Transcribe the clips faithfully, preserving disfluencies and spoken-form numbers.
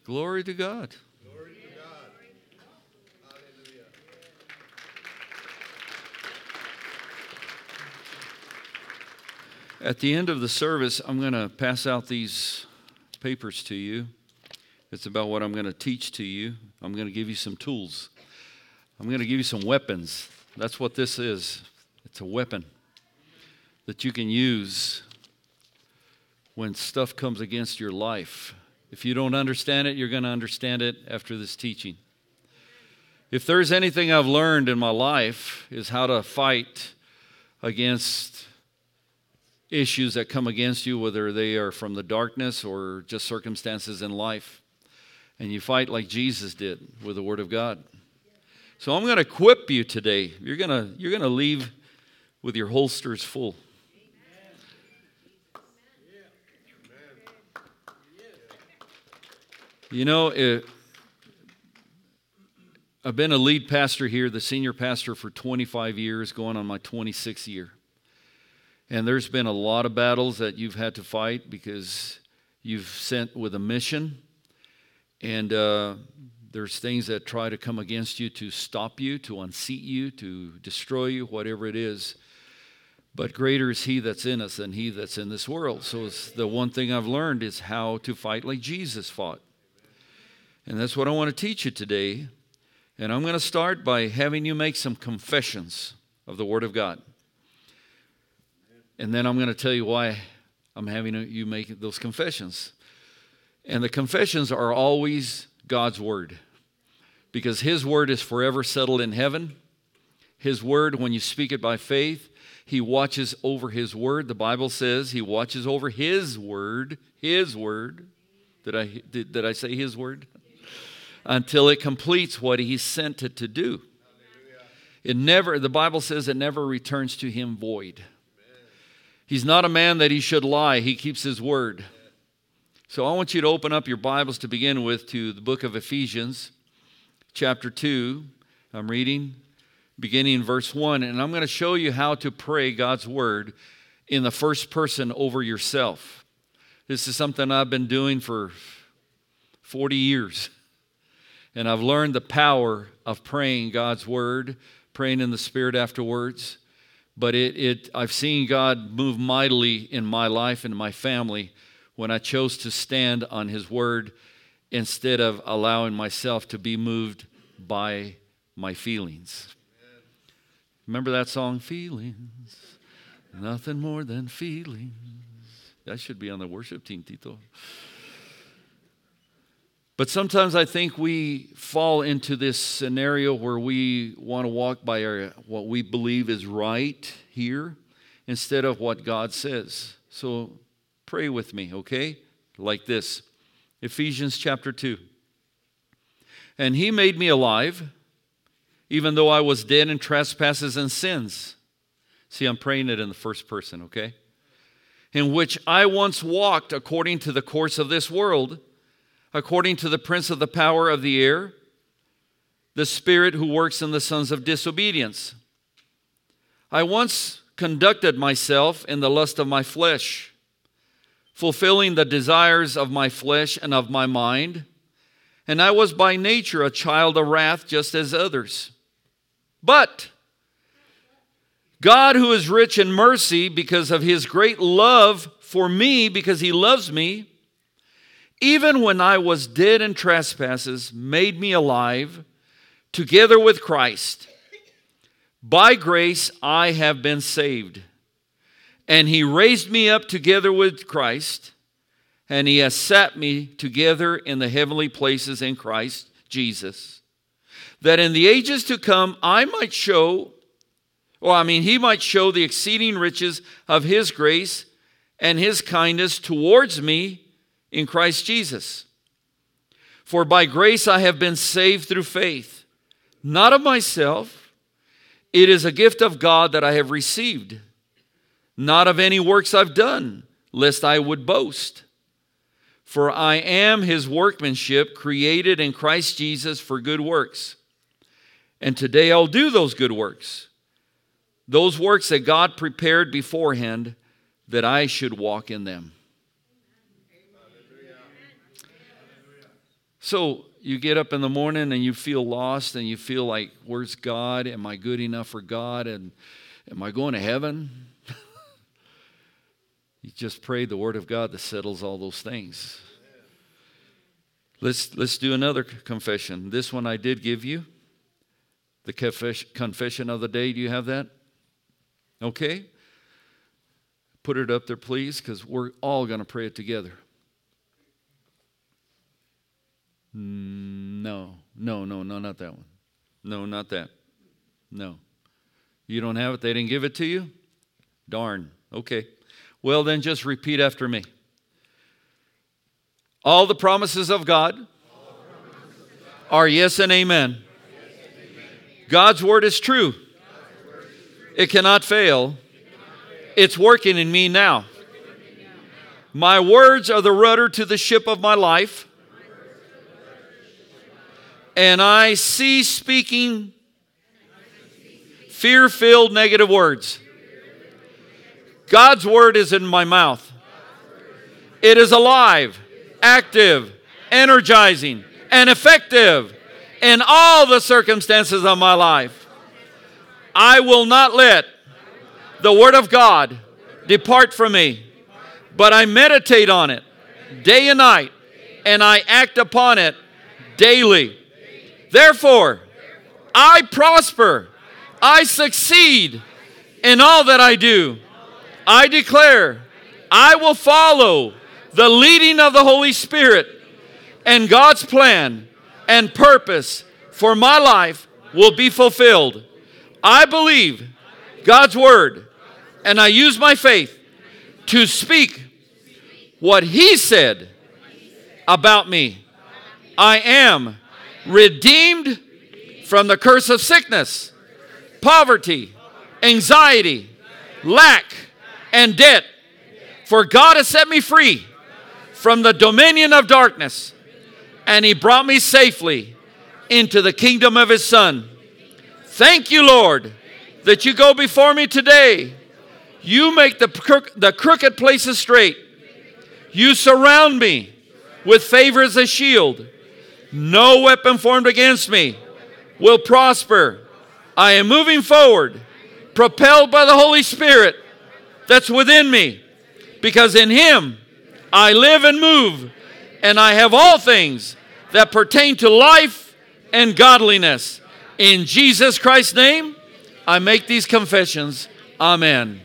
Glory to God. Glory to God. Hallelujah. At the end of the service, I'm going to pass out these papers to you. It's about what I'm going to teach to you. I'm going to give you some tools. I'm going to give you some weapons. That's what this is. It's a weapon that you can use when stuff comes against your life. If you don't understand it, you're going to understand it after this teaching. If there's anything I've learned in my life is how to fight against issues that come against you, whether they are from the darkness or just circumstances in life. And you fight like Jesus did with the Word of God. So I'm going to equip you today. You're going to, you're going to leave with your holsters full. You know, it, I've been a lead pastor here, the senior pastor for twenty-five years, going on my twenty-sixth year. And there's been a lot of battles that you've had to fight because you've sent with a mission. And uh, there's things that try to come against you to stop you, to unseat you, to destroy you, whatever it is. But greater is He that's in us than he that's in this world. So it's the one thing I've learned is how to fight like Jesus fought. And that's what I want to teach you today. And I'm going to start by having you make some confessions of the Word of God. And then I'm going to tell you why I'm having you make those confessions. And the confessions are always God's Word. Because His Word is forever settled in heaven. His Word, when you speak it by faith, He watches over His Word. The Bible says He watches over His Word. His Word. Did I, did, did I say His Word? Until it completes what He sent it to do. It never, the Bible says it never returns to Him void. He's not a man that He should lie. He keeps His word. So I want you to open up your Bibles to begin with to the book of Ephesians, chapter two. I'm reading, beginning in verse one. And I'm going to show you how to pray God's word in the first person over yourself. This is something I've been doing for forty years. And I've learned the power of praying God's word, praying in the Spirit afterwards. But it, it, I've seen God move mightily in my life and my family when I chose to stand on His word instead of allowing myself to be moved by my feelings. Remember that song, Feelings? Nothing more than feelings. That should be on the worship team, Tito. But sometimes I think we fall into this scenario where we want to walk by our, what we believe is right here instead of what God says. So pray with me, okay? Like this. Ephesians chapter two. And He made me alive, even though I was dead in trespasses and sins. See, I'm praying it in the first person, okay? In which I once walked according to the course of this world, according to the prince of the power of the air, the spirit who works in the sons of disobedience. I once conducted myself in the lust of my flesh, fulfilling the desires of my flesh and of my mind, and I was by nature a child of wrath just as others. But God, who is rich in mercy because of His great love for me, because He loves me, even when I was dead in trespasses, made me alive together with Christ. By grace I have been saved. And He raised me up together with Christ, and He has sat me together in the heavenly places in Christ Jesus, that in the ages to come I might show, or I mean He might show the exceeding riches of His grace and His kindness towards me in Christ Jesus. For by grace I have been saved through faith, not of myself. It is a gift of God that I have received, not of any works I've done, lest I would boast. For I am His workmanship, created in Christ Jesus for good works. And today I'll do those good works, those works that God prepared beforehand that I should walk in them. So you get up in the morning and you feel lost and you feel like, where's God? Am I good enough for God? And am I going to heaven? You just pray the Word of God that settles all those things. Let's, let's do another confession. This one I did give you. The confess, confession of the day. Do you have that? Okay. Put it up there, please, because we're all going to pray it together. No, no, no, no, not that one. No, not that. No. You don't have it? They didn't give it to you? Darn. Okay. Well, then just repeat after me. All the promises of God are yes and amen. God's word is true. It cannot fail. It's working in me now. My words are the rudder to the ship of my life. And I cease speaking fear-filled negative words. God's word is in my mouth. It is alive, active, energizing, and effective in all the circumstances of my life. I will not let the word of God depart from me, but I meditate on it day and night, and I act upon it daily. Therefore, I prosper. I succeed in all that I do. I declare I will follow the leading of the Holy Spirit, and God's plan and purpose for my life will be fulfilled. I believe God's word, and I use my faith to speak what He said about me. I am redeemed from the curse of sickness, poverty, anxiety, lack, and debt. For God has set me free from the dominion of darkness, and He brought me safely into the kingdom of His Son. Thank you, Lord, that you go before me today. You make the, crook, the crooked places straight. You surround me with favor as a shield. No weapon formed against me will prosper. I am moving forward, propelled by the Holy Spirit that's within me, because in Him I live and move, and I have all things that pertain to life and godliness. In Jesus Christ's name, I make these confessions. Amen.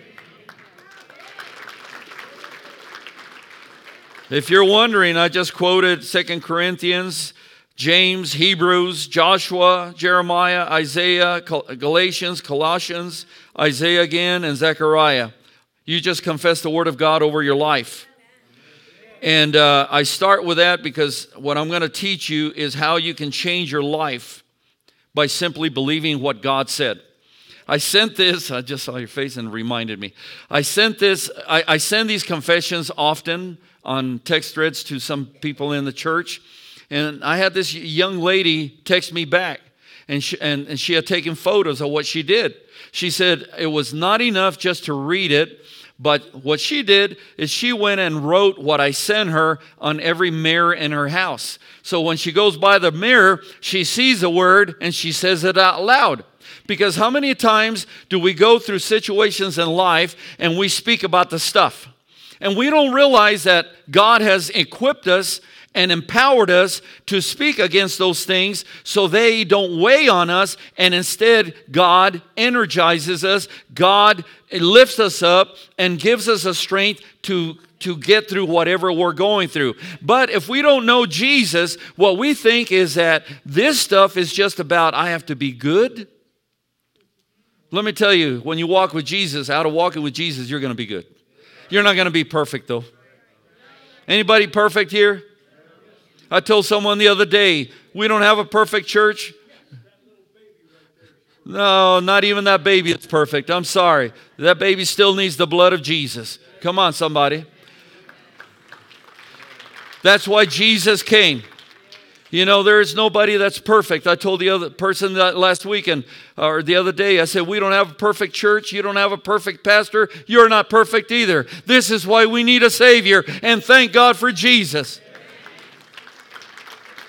If you're wondering, I just quoted Second Corinthians, James, Hebrews, Joshua, Jeremiah, Isaiah, Galatians, Colossians, Isaiah again, and Zechariah. You just confess the Word of God over your life. And uh, I start with that because what I'm going to teach you is how you can change your life by simply believing what God said. I sent this, I just saw your face and it reminded me. I sent this, I, I send these confessions often on text threads to some people in the church. And I had this young lady text me back, and she, and, and she had taken photos of what she did. She said it was not enough just to read it, but what she did is she went and wrote what I sent her on every mirror in her house. So when she goes by the mirror, she sees a word and she says it out loud. Because how many times do we go through situations in life and we speak about the stuff? And we don't realize that God has equipped us and empowered us to speak against those things so they don't weigh on us, and instead God energizes us, God lifts us up and gives us a strength to, to get through whatever we're going through. But if we don't know Jesus, what we think is that this stuff is just about I have to be good. Let me tell you, when you walk with Jesus, out of walking with Jesus, you're going to be good. You're not going to be perfect though. Anybody perfect here? I told someone the other day, we don't have a perfect church. No, not even that baby is perfect. I'm sorry. That baby still needs the blood of Jesus. Come on, somebody. That's why Jesus came. You know, there is nobody that's perfect. I told the other person that last weekend or the other day, I said, we don't have a perfect church. You don't have a perfect pastor. You're not perfect either. This is why we need a Savior. And thank God for Jesus.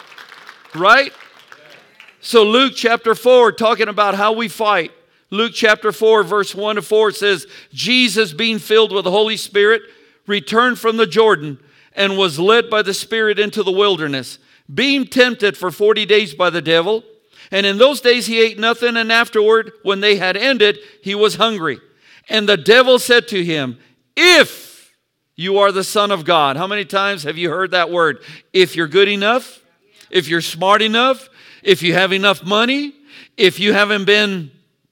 Right? So Luke chapter four, talking about how we fight. Luke chapter four, verse one to four says, Jesus, being filled with the Holy Spirit, returned from the Jordan and was led by the Spirit into the wilderness, being tempted for forty days by the devil. And in those days he ate nothing, and afterward, when they had ended, he was hungry. And the devil said to him, if you are the Son of God. How many times have you heard that word? If you're good enough, if you're smart enough, if you have enough money, if you haven't been...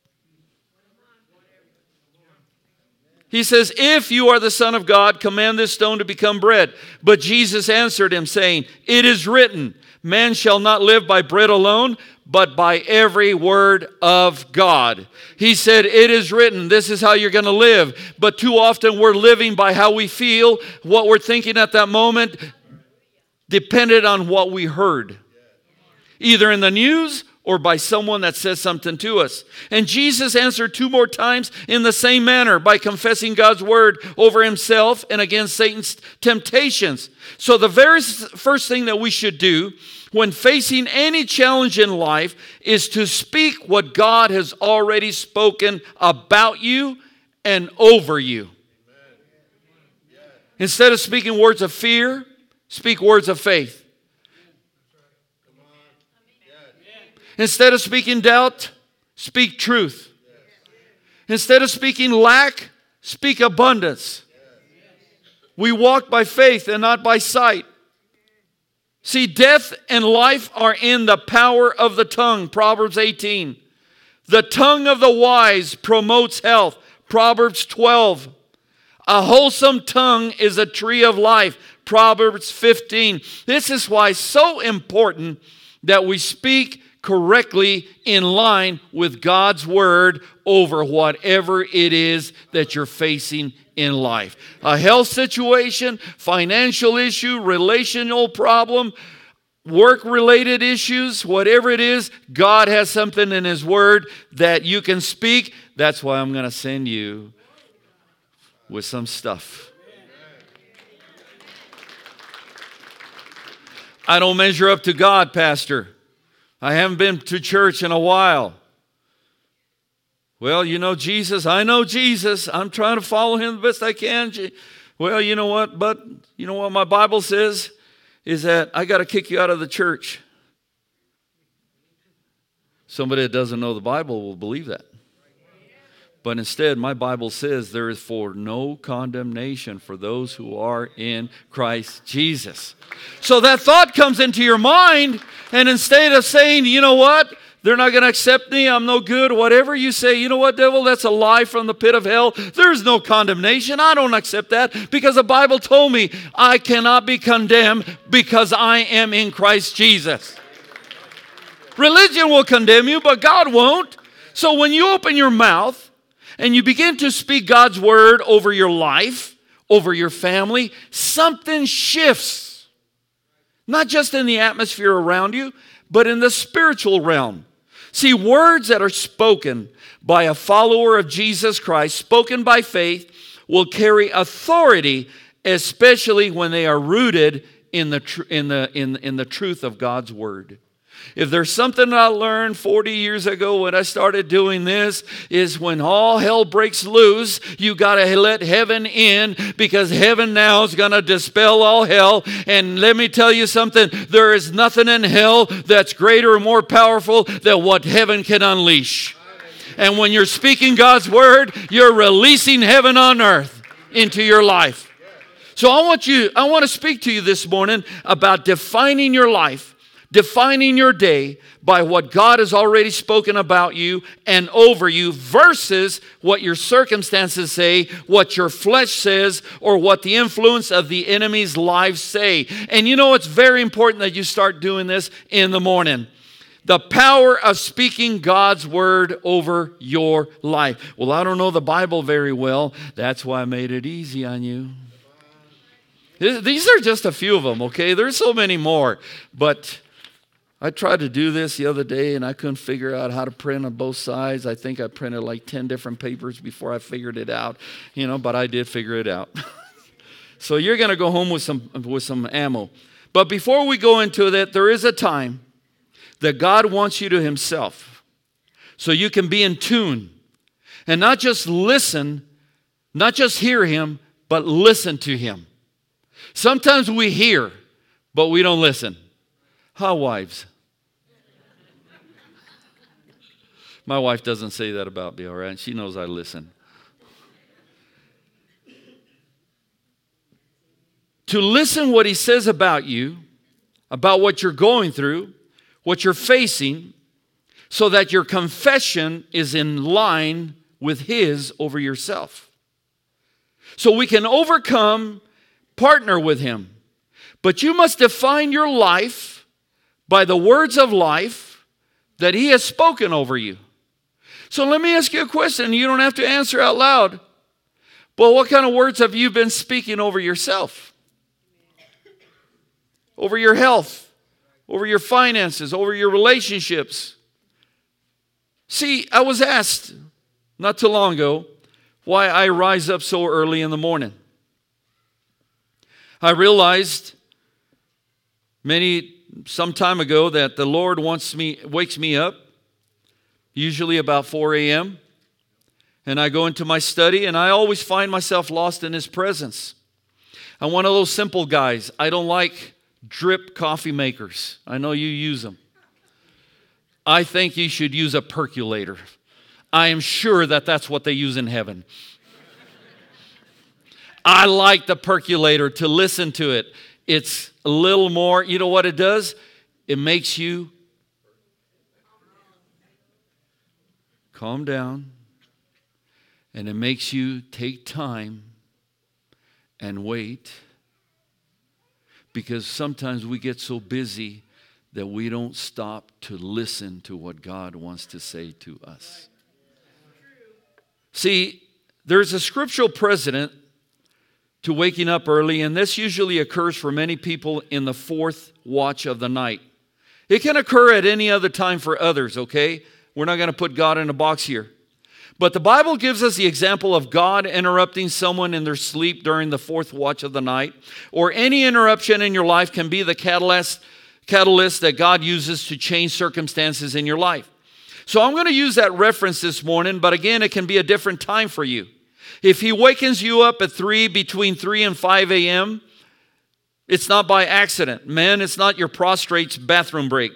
He says, if you are the Son of God, command this stone to become bread. But Jesus answered him, saying, it is written, man shall not live by bread alone, but by every word of God. He said, it is written, this is how you're going to live. But too often we're living by how we feel, what we're thinking at that moment, depended on what we heard. Either in the news or by someone that says something to us. And Jesus answered two more times in the same manner by confessing God's word over himself and against Satan's temptations. So the very first thing that we should do when facing any challenge in life is to speak what God has already spoken about you and over you. Instead of speaking words of fear, speak words of faith. Instead of speaking doubt, speak truth. Instead of speaking lack, speak abundance. We walk by faith and not by sight. See, death and life are in the power of the tongue, Proverbs eighteen. The tongue of the wise promotes health, Proverbs twelve. A wholesome tongue is a tree of life, Proverbs fifteen. This is why it's so important that we speak correctly in line with God's word over whatever it is that you're facing in life. A health situation, financial issue, relational problem, work-related issues, whatever it is, God has something in his word that you can speak. That's why I'm going to send you with some stuff. I don't measure up to God, Pastor. I haven't been to church in a while. Well, you know Jesus. I know Jesus. I'm trying to follow him the best I can. Well, you know what? But you know what my Bible says is that I got to kick you out of the church. Somebody that doesn't know the Bible will believe that. But instead, my Bible says there is for no condemnation for those who are in Christ Jesus. So that thought comes into your mind, and instead of saying, you know what, they're not going to accept me, I'm no good, whatever you say, you know what, devil, that's a lie from the pit of hell. There's no condemnation. I don't accept that because the Bible told me I cannot be condemned because I am in Christ Jesus. Religion will condemn you, but God won't. So when you open your mouth, and you begin to speak God's word over your life, over your family, something shifts. Not just in the atmosphere around you, but in the spiritual realm. See, words that are spoken by a follower of Jesus Christ, spoken by faith, will carry authority, especially when they are rooted in the, tr- in the, in, in the truth of God's word. If there's something I learned forty years ago when I started doing this, is when all hell breaks loose, you got to let heaven in, because heaven now is going to dispel all hell. And let me tell you something, there is nothing in hell that's greater or more powerful than what heaven can unleash. And when you're speaking God's word, you're releasing heaven on earth into your life. So I want you, I want to speak to you this morning about defining your life, defining your day by what God has already spoken about you and over you versus what your circumstances say, what your flesh says, or what the influence of the enemy's lives say. And you know, it's very important that you start doing this in the morning. The power of speaking God's word over your life. Well, I don't know the Bible very well. That's why I made it easy on you. These are just a few of them, okay? There's so many more. But I tried to do this the other day and I couldn't figure out how to print on both sides. I think I printed like ten different papers before I figured it out, you know, but I did figure it out. So you're going to go home with some with some ammo. But before we go into that, there is a time that God wants you to himself so you can be in tune and not just listen, not just hear him, but listen to him. Sometimes we hear, but we don't listen. How, wives? My wife doesn't say that about me, all right? She knows I listen. To listen what he says about you, about what you're going through, what you're facing, so that your confession is in line with his over yourself. So we can overcome, partner with him. But you must define your life by the words of life that he has spoken over you. So let me ask you a question. You don't have to answer out loud. But what kind of words have you been speaking over yourself? Over your health, over your finances, over your relationships. See, I was asked not too long ago why I rise up so early in the morning. I realized many some time ago that the Lord wants me, wakes me up, usually about four a.m., and I go into my study, and I always find myself lost in his presence. I'm one of those simple guys. I don't like drip coffee makers. I know you use them. I think you should use a percolator. I am sure that that's what they use in heaven. I like the percolator, to listen to it. It's a little more, you know what it does? It makes you calm down, and it makes you take time and wait. Because sometimes we get so busy that we don't stop to listen to what God wants to say to us. See, there's a scriptural precedent to waking up early, and this usually occurs for many people in the fourth watch of the night. It can occur at any other time for others, okay? We're not going to put God in a box here. But the Bible gives us the example of God interrupting someone in their sleep during the fourth watch of the night, or any interruption in your life can be the catalyst, catalyst that God uses to change circumstances in your life. So I'm going to use that reference this morning, but again, it can be a different time for you. If he wakens you up at three, between three and five a.m., it's not by accident. Man, it's not your prostrate's bathroom break.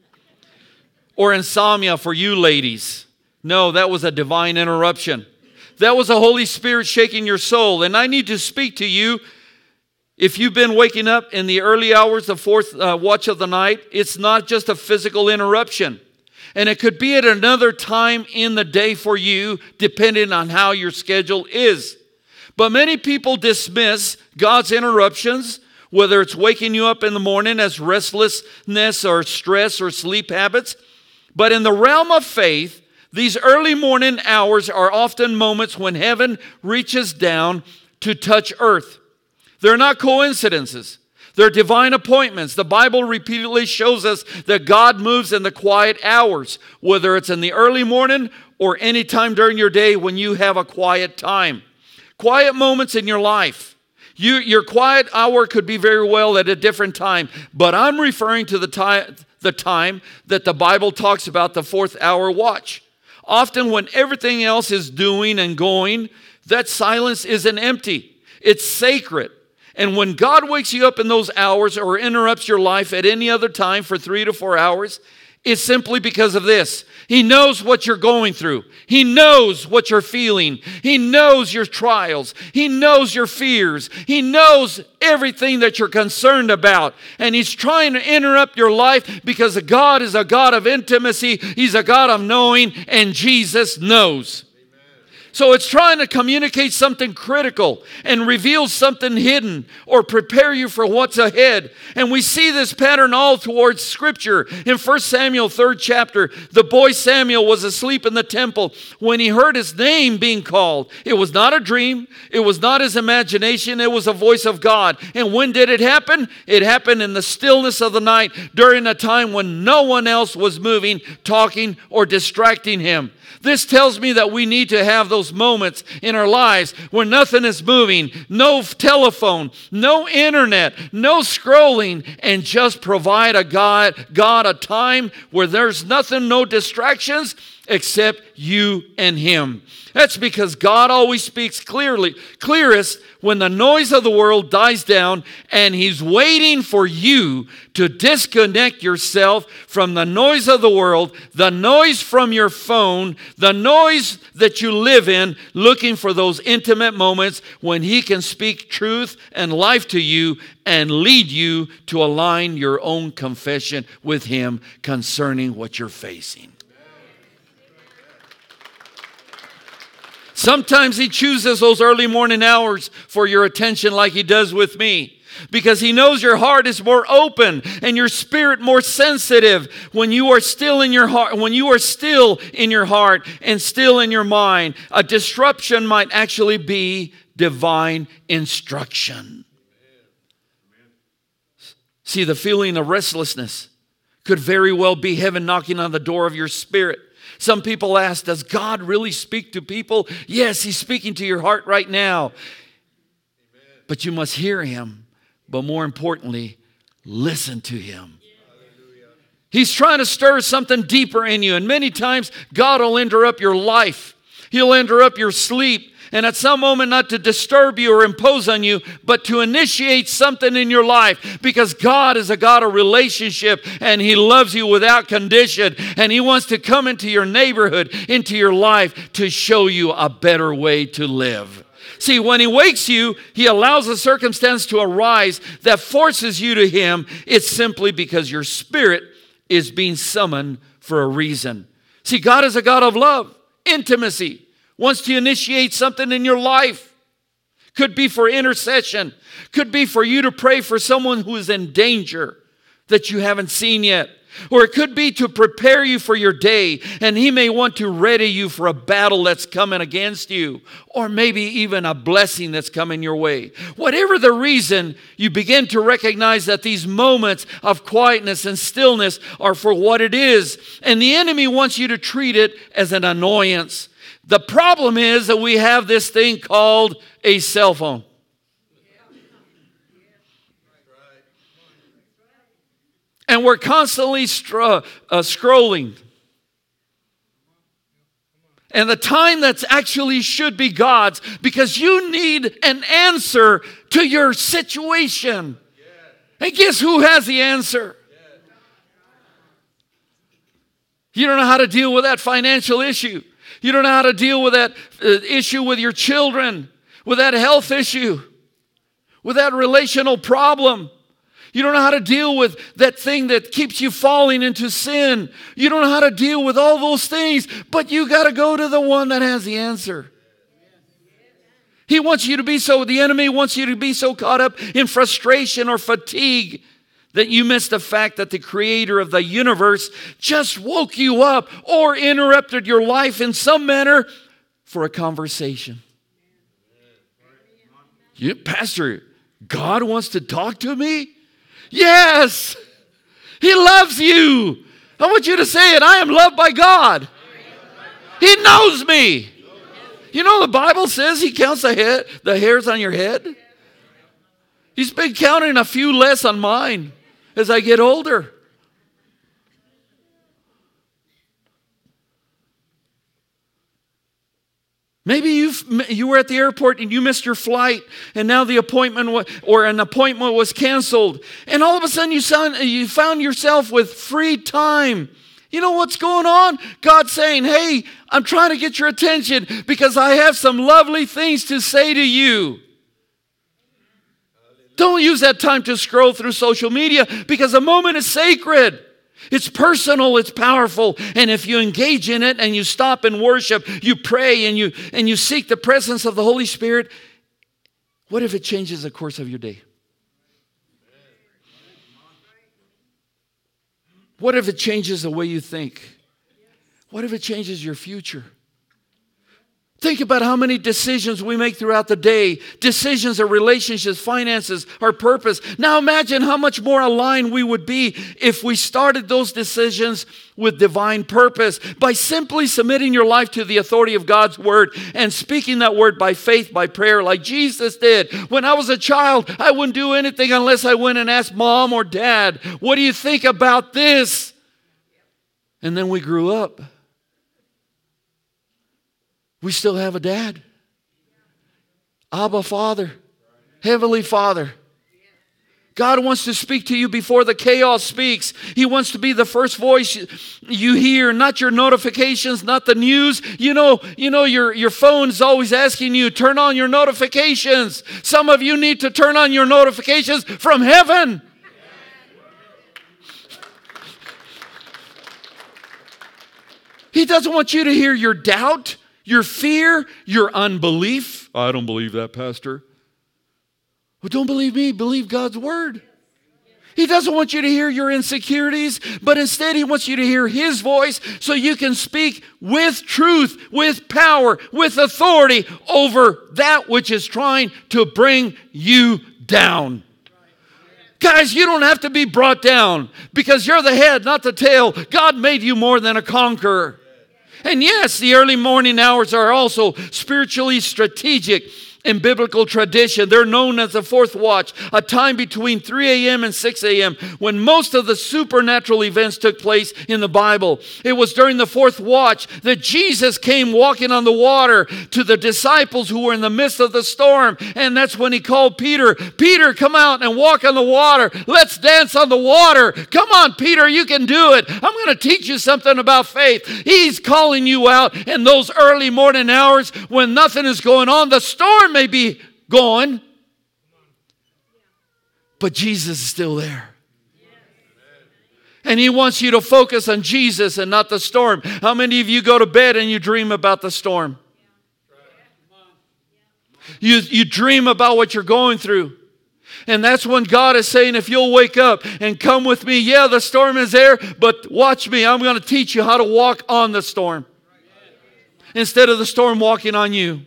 Or insomnia for you ladies. No, that was a divine interruption. That was the Holy Spirit shaking your soul. And I need to speak to you. If you've been waking up in the early hours, the fourth uh, watch of the night, it's not just a physical interruption. And it could be at another time in the day for you, depending on how your schedule is. But many people dismiss God's interruptions, whether it's waking you up in the morning as restlessness or stress or sleep habits. But in the realm of faith, these early morning hours are often moments when heaven reaches down to touch earth. They're not coincidences. They're divine appointments. The Bible repeatedly shows us that God moves in the quiet hours, whether it's in the early morning or any time during your day when you have a quiet time. Quiet moments in your life. You, your quiet hour could be very well at a different time, but I'm referring to the time, the time that the Bible talks about, the fourth hour watch. Often when everything else is doing and going, that silence isn't empty. It's sacred. And when God wakes you up in those hours or interrupts your life at any other time for three to four hours, it's simply because of this. He knows what you're going through. He knows what you're feeling. He knows your trials. He knows your fears. He knows everything that you're concerned about. And He's trying to interrupt your life because God is a God of intimacy. He's a God of knowing, and Jesus knows. So it's trying to communicate something critical and reveal something hidden or prepare you for what's ahead. And we see this pattern all towards Scripture. In First Samuel, third chapter, the boy Samuel was asleep in the temple when he heard his name being called. It was not a dream. It was not his imagination. It was a voice of God. And when did it happen? It happened in the stillness of the night during a time when no one else was moving, talking, or distracting him. This tells me that we need to have those those moments in our lives where nothing is moving, no telephone, no internet, no scrolling, and just provide a God, God a time where there's nothing, no distractions except you and Him. That's because God always speaks clearly, clearest when the noise of the world dies down, and He's waiting for you to disconnect yourself from the noise of the world, the noise from your phone, the noise that you live in, looking for those intimate moments when He can speak truth and life to you and lead you to align your own confession with Him concerning what you're facing. Sometimes He chooses those early morning hours for your attention like He does with me, because He knows your heart is more open and your spirit more sensitive when you are still in your heart, when you are still in your heart and still in your mind. A disruption might actually be divine instruction. See, the feeling of restlessness could very well be heaven knocking on the door of your spirit. Some people ask, does God really speak to people? Yes, He's speaking to your heart right now. Amen. But you must hear Him. But more importantly, listen to Him. Hallelujah. He's trying to stir something deeper in you. And many times, God will interrupt your life. He'll interrupt your sleep. And at some moment, not to disturb you or impose on you, but to initiate something in your life. Because God is a God of relationship, and He loves you without condition. And He wants to come into your neighborhood, into your life, to show you a better way to live. See, when He wakes you, He allows a circumstance to arise that forces you to Him. It's simply because your spirit is being summoned for a reason. See, God is a God of love, intimacy. Wants to initiate something in your life. Could be for intercession. Could be for you to pray for someone who is in danger that you haven't seen yet. Or it could be to prepare you for your day. And He may want to ready you for a battle that's coming against you. Or maybe even a blessing that's coming your way. Whatever the reason, you begin to recognize that these moments of quietness and stillness are for what it is. And the enemy wants you to treat it as an annoyance. The problem is that we have this thing called a cell phone. And we're constantly stro- uh, scrolling. And the time that's actually should be God's, because you need an answer to your situation. And guess who has the answer? You don't know how to deal with that financial issue. You don't know how to deal with that uh, issue with your children, with that health issue, with that relational problem. You don't know how to deal with that thing that keeps you falling into sin. You don't know how to deal with all those things, but you got to go to the one that has the answer. He wants you to be so, the enemy wants you to be so caught up in frustration or fatigue that you miss the fact that the creator of the universe just woke you up or interrupted your life in some manner for a conversation. You, Pastor, God wants to talk to me? Yes! He loves you. I want you to say it. I am loved by God. He knows me. You know the Bible says He counts the, head, the hairs on your head. He's been counting a few less on mine as I get older. Maybe you you were at the airport and you missed your flight, and now the appointment was, or an appointment was canceled, and all of a sudden you found, you found yourself with free time. You know what's going on? God's saying, hey, I'm trying to get your attention because I have some lovely things to say to you. Don't use that time to scroll through social media, because the moment is sacred. It's personal, it's powerful. And if you engage in it and you stop and worship, you pray and you and you seek the presence of the Holy Spirit, what if it changes the course of your day? What if it changes the way you think? What if it changes your future? Think about how many decisions we make throughout the day. Decisions of relationships, finances, our purpose. Now imagine how much more aligned we would be if we started those decisions with divine purpose by simply submitting your life to the authority of God's word and speaking that word by faith, by prayer, like Jesus did. When I was a child, I wouldn't do anything unless I went and asked mom or dad, what do you think about this? And then we grew up. We still have a dad. Abba, Father. Heavenly Father. God wants to speak to you before the chaos speaks. He wants to be the first voice you hear, not your notifications, not the news. You know, you know your, your phone's always asking you, turn on your notifications. Some of you need to turn on your notifications from heaven. He doesn't want you to hear your doubt, your fear, your unbelief. I don't believe that, Pastor. Well, don't believe me. Believe God's word. He doesn't want you to hear your insecurities, but instead He wants you to hear His voice so you can speak with truth, with power, with authority over that which is trying to bring you down. Guys, you don't have to be brought down because you're the head, not the tail. God made you more than a conqueror. And yes, the early morning hours are also spiritually strategic in biblical tradition. They're known as the fourth watch, a time between three a.m. and six a.m. when most of the supernatural events took place in the Bible. It was during the fourth watch that Jesus came walking on the water to the disciples who were in the midst of the storm. And that's when He called Peter. Peter, come out and walk on the water. Let's dance on the water. Come on, Peter, you can do it. I'm going to teach you something about faith. He's calling you out in those early morning hours when nothing is going on. The storm may be gone, but Jesus is still there. And He wants you to focus on Jesus and not the storm. How many of you go to bed and you dream about the storm? You, you dream about what you're going through. And that's when God is saying, if you'll wake up and come with me, yeah, the storm is there, but watch me. I'm going to teach you how to walk on the storm instead of the storm walking on you.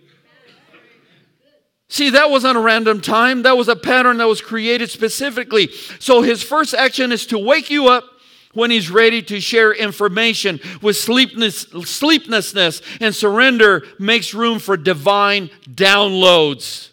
See, that wasn't a random time. That was a pattern that was created specifically. So His first action is to wake you up when He's ready to share information. With sleepless, sleeplessness and surrender makes room for divine downloads.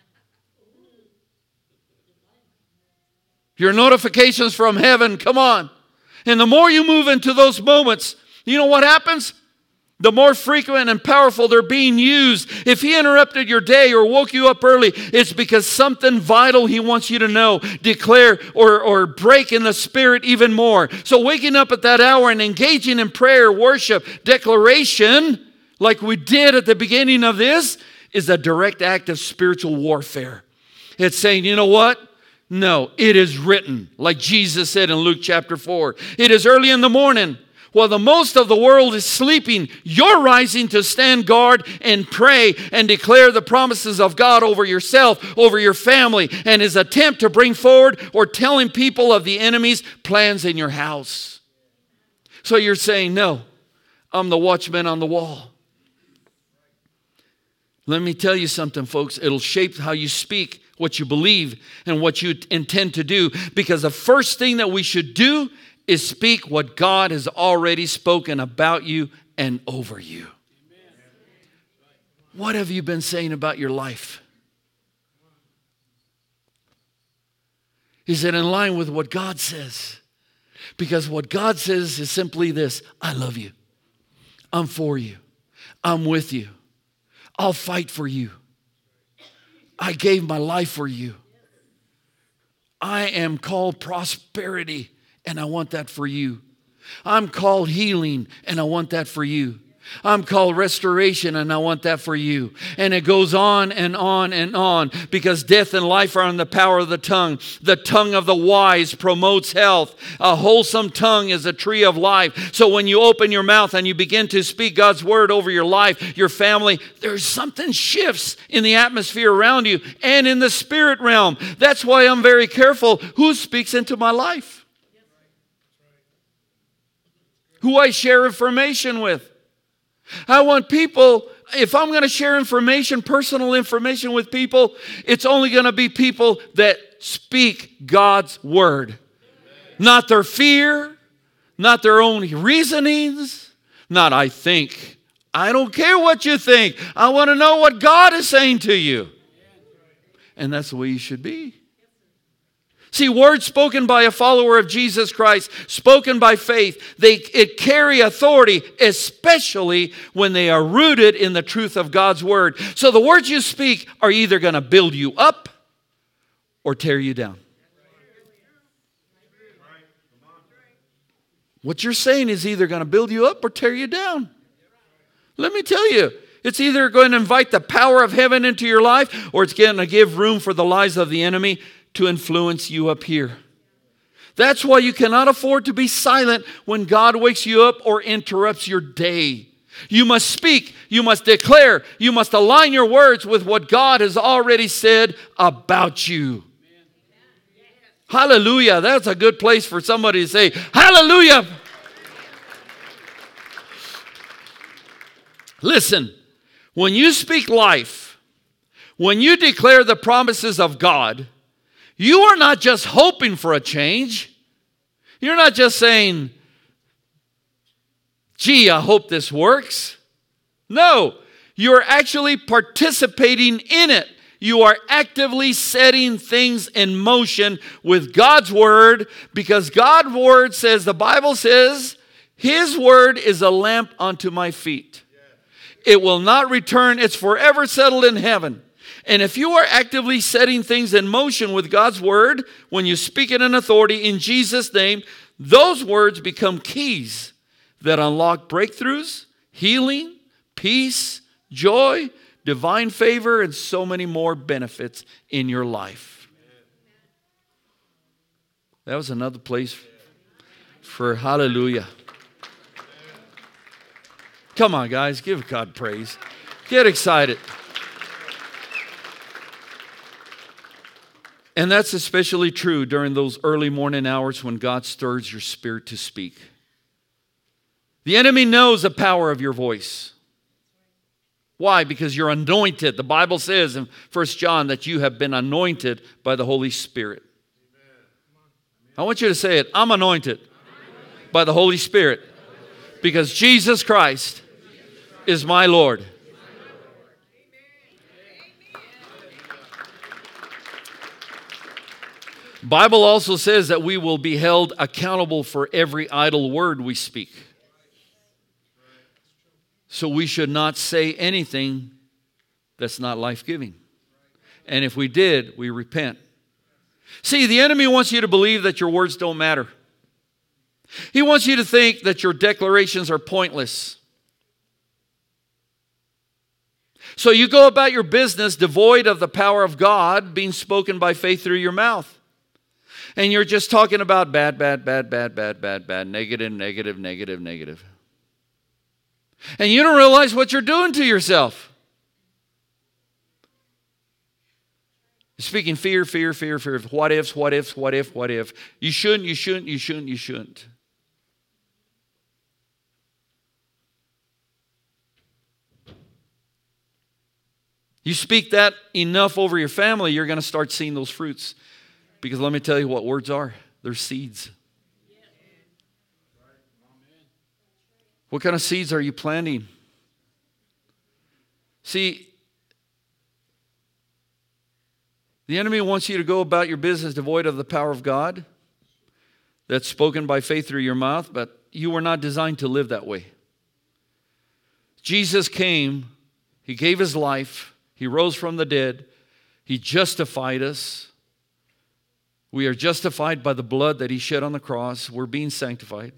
Your notifications from heaven, come on. And the more you move into those moments, you know what happens? The more frequent and powerful they're being used. If He interrupted your day or woke you up early, it's because something vital He wants you to know, declare, or, or break in the Spirit even more. So waking up at that hour and engaging in prayer, worship, declaration, like we did at the beginning of this, is a direct act of spiritual warfare. It's saying, you know what? No, it is written, like Jesus said in Luke chapter four. It is early in the morning. While the most of the world is sleeping, you're rising to stand guard and pray and declare the promises of God over yourself, over your family, and His attempt to bring forward or telling people of the enemy's plans in your house. So you're saying, no, I'm the watchman on the wall. Let me tell you something, folks. It'll shape how you speak, what you believe, and what you intend to do. Because the first thing that we should do is speak what God has already spoken about you and over you. What have you been saying about your life? Is it in line with what God says? Because what God says is simply this: I love you. I'm for you. I'm with you. I'll fight for you. I gave my life for you. I am called prosperity, and I want that for you. I'm called healing, and I want that for you. I'm called restoration, and I want that for you. And it goes on and on and on, because death and life are in the power of the tongue. The tongue of the wise promotes health. A wholesome tongue is a tree of life. So when you open your mouth and you begin to speak God's word over your life, your family, there's something shifts in the atmosphere around you and in the spirit realm. That's why I'm very careful who speaks into my life, who I share information with. I want people if I'm going to share information, personal information with people, it's only going to be people that speak God's word. Not their fear, not their own reasonings, not I think. I don't care what you think. I want to know what God is saying to you. And that's the way you should be. See, words spoken by a follower of Jesus Christ, spoken by faith, they it carry authority, especially when they are rooted in the truth of God's word. So the words you speak are either going to build you up or tear you down. What you're saying is either going to build you up or tear you down. Let me tell you, it's either going to invite the power of heaven into your life, or it's going to give room for the lies of the enemy to influence you up here. That's why you cannot afford to be silent when God wakes you up or interrupts your day. You must speak, you must declare, you must align your words with what God has already said about you. Hallelujah. That's a good place for somebody to say, hallelujah. Listen, when you speak life, when you declare the promises of God, you are not just hoping for a change. You're not just saying, gee, I hope this works. No, you're actually participating in it. You are actively setting things in motion with God's word, because God's word says, the Bible says, His word is a lamp unto my feet. It will not return. It's forever settled in heaven. And if you are actively setting things in motion with God's word, when you speak it in authority in Jesus' name, those words become keys that unlock breakthroughs, healing, peace, joy, divine favor, and so many more benefits in your life. That was another place for hallelujah. Come on, guys, give God praise. Get excited. And that's especially true during those early morning hours when God stirs your spirit to speak. The enemy knows the power of your voice. Why? Because you're anointed. The Bible says in First John that you have been anointed by the Holy Spirit. I want you to say it. I'm anointed by the Holy Spirit because Jesus Christ is my Lord. Bible also says that we will be held accountable for every idle word we speak. So we should not say anything that's not life-giving. And if we did, we repent. See, the enemy wants you to believe that your words don't matter. He wants you to think that your declarations are pointless. So you go about your business devoid of the power of God being spoken by faith through your mouth. And you're just talking about bad, bad, bad, bad, bad, bad, bad, negative, negative, negative, negative. And you don't realize what you're doing to yourself. You're speaking fear, fear, fear, fear. What ifs, what ifs, what if, what if. You shouldn't, you shouldn't, you shouldn't, you shouldn't. You speak that enough over your family, you're going to start seeing those fruits. Because let me tell you what words are. They're seeds. What kind of seeds are you planting? See, the enemy wants you to go about your business devoid of the power of God that's spoken by faith through your mouth, but you were not designed to live that way. Jesus came, He gave His life, He rose from the dead, He justified us. We are justified by the blood that He shed on the cross. We're being sanctified.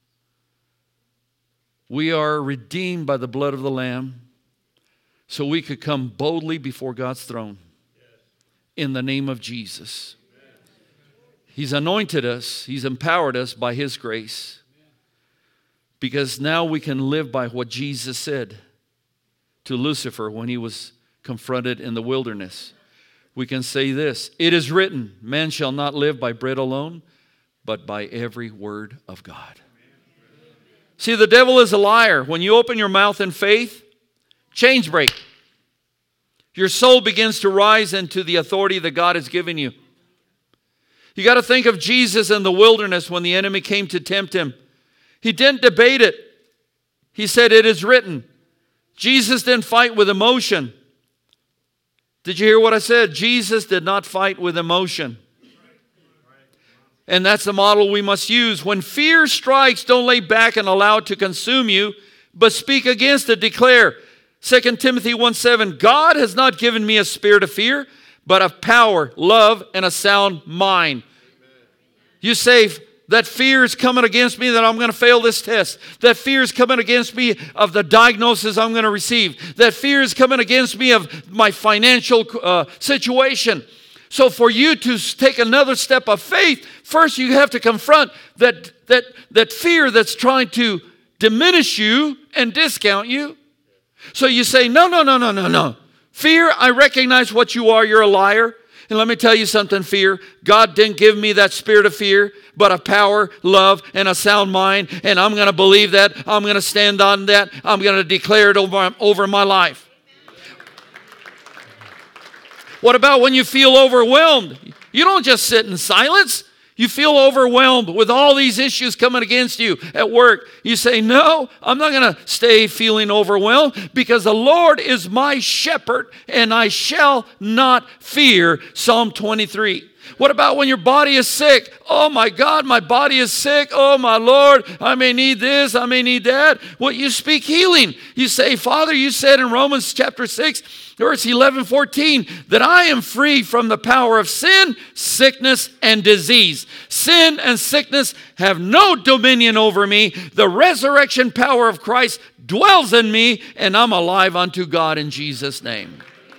We are redeemed by the blood of the Lamb so we could come boldly before God's throne in the name of Jesus. He's anointed us. He's empowered us by His grace because now we can live by what Jesus said to Lucifer when he was confronted in the wilderness. We can say this, it is written, man shall not live by bread alone, but by every word of God. See, the devil is a liar. When you open your mouth in faith, Chains break. Your soul begins to rise into the authority that God has given you. You got to think of Jesus in the wilderness when the enemy came to tempt him. He didn't debate it. He said, it is written. Jesus didn't fight with emotion. Did you hear what I said? Jesus did not fight with emotion. And that's the model we must use. When fear strikes, don't lay back and allow it to consume you, but speak against it. Declare, Second Timothy one seven, God has not given me a spirit of fear, but of power, love, and a sound mind. Amen. You say, that fear is coming against me that I'm going to fail this test. That fear is coming against me of the diagnosis I'm going to receive. That fear is coming against me of my financial uh, situation. So for you to take another step of faith, first you have to confront that, that, that fear that's trying to diminish you and discount you. So you say, no, no, no, no, no, no. Fear, I recognize what you are. You're a liar. And let me tell you something, fear. God didn't give me that spirit of fear, but of power, love, and a sound mind. And I'm going to believe that. I'm going to stand on that. I'm going to declare it over, over my life. What about when you feel overwhelmed? You don't just sit in silence. You feel overwhelmed with all these issues coming against you at work. You say, no, I'm not going to stay feeling overwhelmed because the Lord is my shepherd and I shall not fear. Psalm twenty-three. What about when your body is sick? Oh my God, my body is sick. Oh my Lord, I may need this, I may need that. Well, you speak healing. You say, Father, you said in Romans chapter six, verse eleven, fourteen, that I am free from the power of sin, sickness, and disease. Sin and sickness have no dominion over me. The resurrection power of Christ dwells in me, and I'm alive unto God in Jesus' name.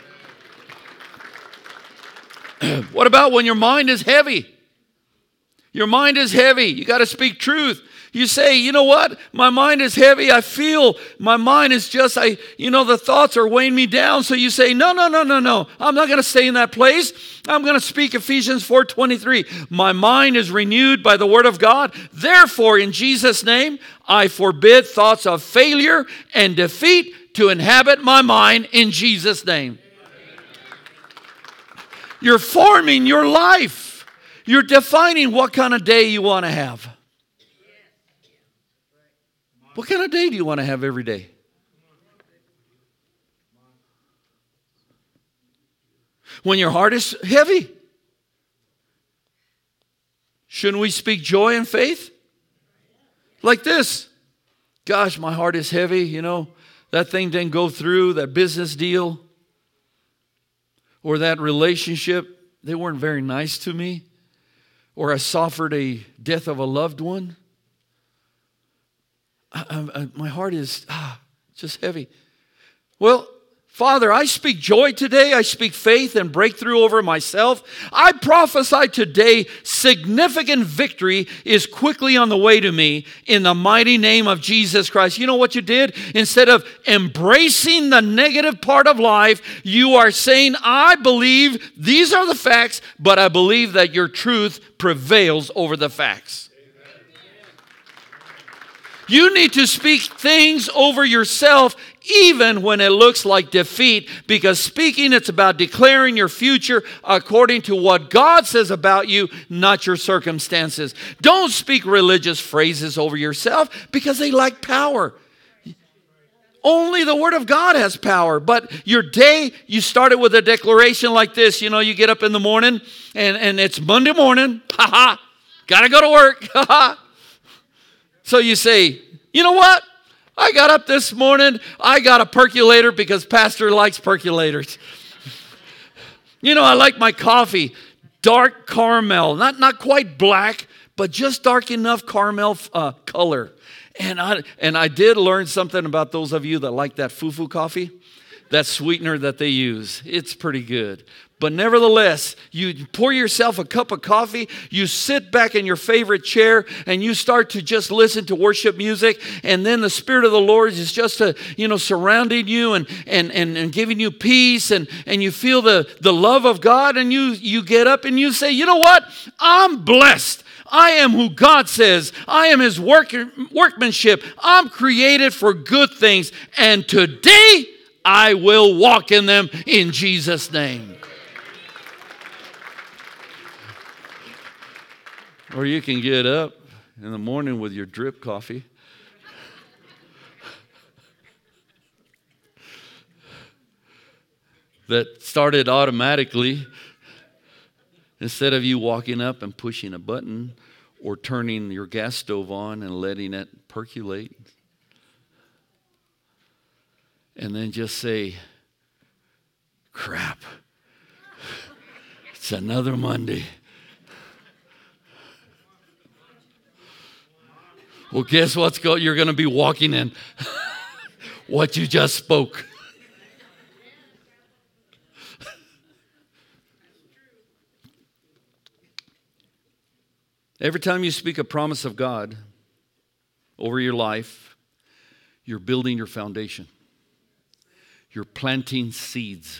What about when your mind is heavy? Your mind is heavy. You got to speak truth. You say, you know what? My mind is heavy. I feel my mind is just, I, you know, the thoughts are weighing me down. So you say, no, no, no, no, no. I'm not going to stay in that place. I'm going to speak Ephesians four twenty-three. My mind is renewed by the word of God. Therefore, in Jesus' name, I forbid thoughts of failure and defeat to inhabit my mind in Jesus' name. You're forming your life. You're defining what kind of day you want to have. What kind of day do you want to have every day? When your heart is heavy, shouldn't we speak joy and faith? Like this. Gosh, my heart is heavy, you know. That thing didn't go through, that business deal. Or that relationship, they weren't very nice to me. Or I suffered a death of a loved one. I, I, my heart is ah, just heavy. Well, Father, I speak joy today. I speak faith and breakthrough over myself. I prophesy today significant victory is quickly on the way to me in the mighty name of Jesus Christ. You know what you did? Instead of embracing the negative part of life, you are saying, I believe these are the facts, but I believe that your truth prevails over the facts. You need to speak things over yourself even when it looks like defeat, because speaking, it's about declaring your future according to what God says about you, not your circumstances. Don't speak religious phrases over yourself because they lack power. Only the Word of God has power. But your day, you started with a declaration like this. You know, you get up in the morning and, and it's Monday morning. Ha ha. Gotta go to work. Ha ha. So you say, you know what? I got up this morning. I got a percolator because Pastor likes percolators. You know, I like my coffee. Dark caramel. Not, not quite black, but just dark enough caramel uh, color. And I, and I did learn something about those of you that like that fufu coffee. That sweetener that they use. It's pretty good. But nevertheless, you pour yourself a cup of coffee, you sit back in your favorite chair, and you start to just listen to worship music, and then the Spirit of the Lord is just, uh, you know, surrounding you and, and, and, and giving you peace, and, and you feel the, the love of God, and you, you get up and you say, you know what? I'm blessed. I am who God says. I am His work, workmanship. I'm created for good things, and today I will walk in them in Jesus' name. Or you can get up in the morning with your drip coffee. That started automatically instead of you walking up and pushing a button or turning your gas stove on and letting it percolate. And then just say, crap, it's another Monday. Well, guess what's going? You're going to be walking in what you just spoke. Every time you speak a promise of God over your life, you're building your foundation. You're planting seeds.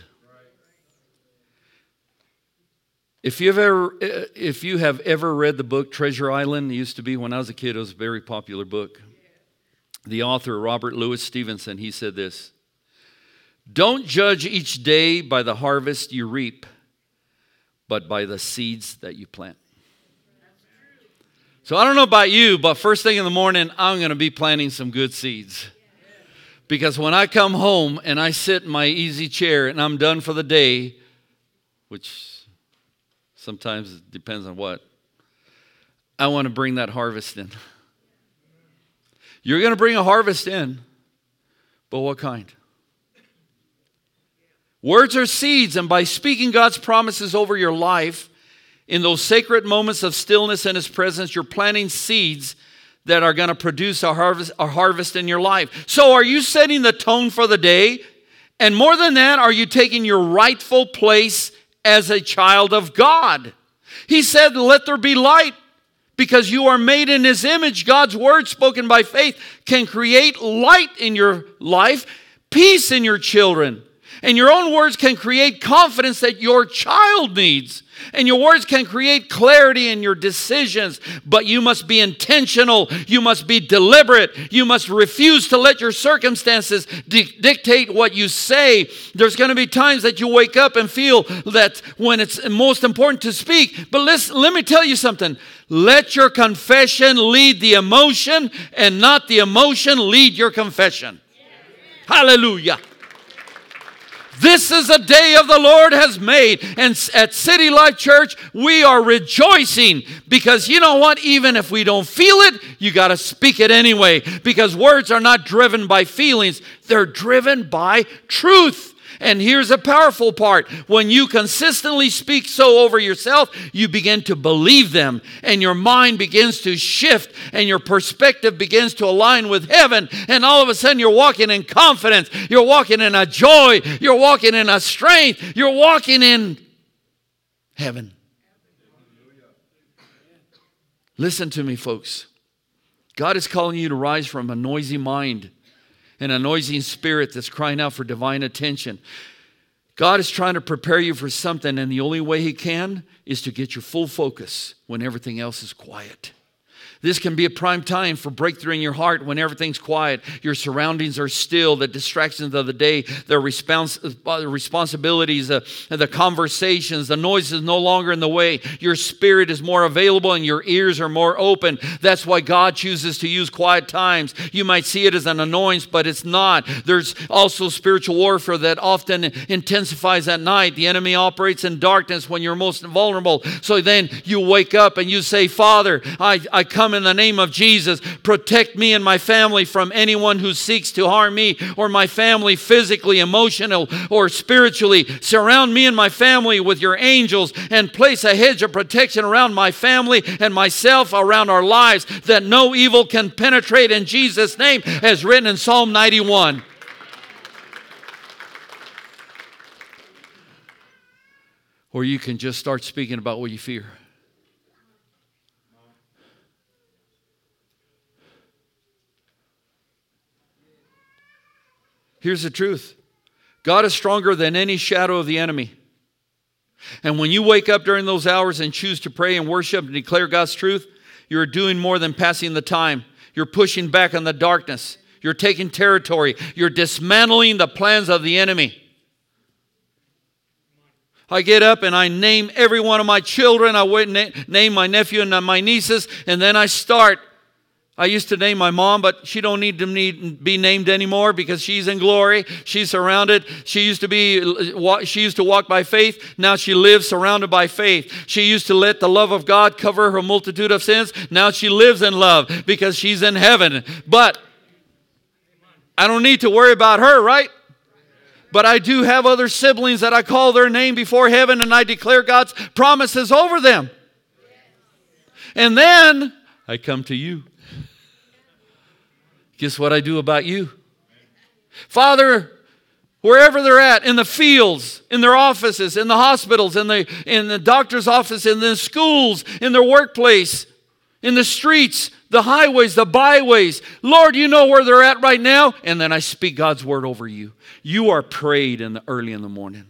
If you've ever, if you have ever read the book Treasure Island, it used to be when I was a kid, it was a very popular book. The author, Robert Louis Stevenson, he said this: don't judge each day by the harvest you reap, but by the seeds that you plant. So I don't know about you, but first thing in the morning, I'm going to be planting some good seeds. Because when I come home and I sit in my easy chair and I'm done for the day, which sometimes it depends on what, I want to bring that harvest in. You're going to bring a harvest in, but what kind? Words are seeds, and by speaking God's promises over your life, in those sacred moments of stillness in His presence, you're planting seeds that are going to produce a harvest, a harvest in your life. So are you setting the tone for the day? And more than that, are you taking your rightful place as a child of God? He said, let there be light, because you are made in His image. God's word spoken by faith can create light in your life, peace in your children. And your own words can create confidence that your child needs. And your words can create clarity in your decisions. But you must be intentional. You must be deliberate. You must refuse to let your circumstances di- dictate what you say. There's going to be times that you wake up and feel that when it's most important to speak. But listen, let me tell you something. Let your confession lead the emotion, and not the emotion lead your confession. Hallelujah. This is a day of the Lord has made. And at City Life Church, we are rejoicing because you know what? Even if we don't feel it, you got to speak it anyway. Because words are not driven by feelings. They're driven by truth. And here's a powerful part. When you consistently speak so over yourself, you begin to believe them. And your mind begins to shift. And your perspective begins to align with heaven. And all of a sudden you're walking in confidence. You're walking in a joy. You're walking in a strength. You're walking in heaven. Listen to me, folks. God is calling you to rise from a noisy mind and a noisy spirit that's crying out for divine attention. God is trying to prepare you for something, and the only way He can is to get your full focus when everything else is quiet. This can be a prime time for breakthrough in your heart when everything's quiet. Your surroundings are still. The distractions of the day, the respons- uh, responsibilities, uh, the conversations, the noise is no longer in the way. Your spirit is more available and your ears are more open. That's why God chooses to use quiet times. You might see it as an annoyance, but it's not. There's also spiritual warfare that often intensifies at night. The enemy operates in darkness when you're most vulnerable. So then you wake up and you say, Father, I, I come in the name of Jesus. Protect me and my family from anyone who seeks to harm me or my family physically, emotional, or spiritually. Surround me and my family with your angels and place a hedge of protection around my family and myself, around our lives, that no evil can penetrate in Jesus' name, as written in Psalm ninety-one. Or you can just start speaking about what you fear. Here's the truth. God is stronger than any shadow of the enemy. And when you wake up during those hours and choose to pray and worship and declare God's truth, you're doing more than passing the time. You're pushing back on the darkness. You're taking territory. You're dismantling the plans of the enemy. I get up and I name every one of my children. I would na- name my nephew and my nieces, and then I start. I used to name my mom, but she don't need to need, be named anymore because she's in glory. She's surrounded. She used to be. She used to walk by faith. Now she lives surrounded by faith. She used to let the love of God cover her multitude of sins. Now she lives in love because she's in heaven. But I don't need to worry about her, right? But I do have other siblings that I call their name before heaven, and I declare God's promises over them. And then I come to you. Guess what I do about you? Father, wherever they're at, in the fields, in their offices, in the hospitals, in the, in the doctor's office, in the schools, in their workplace, in the streets, the highways, the byways. Lord, you know where they're at right now. And then I speak God's word over you. You are prayed in the early in the morning.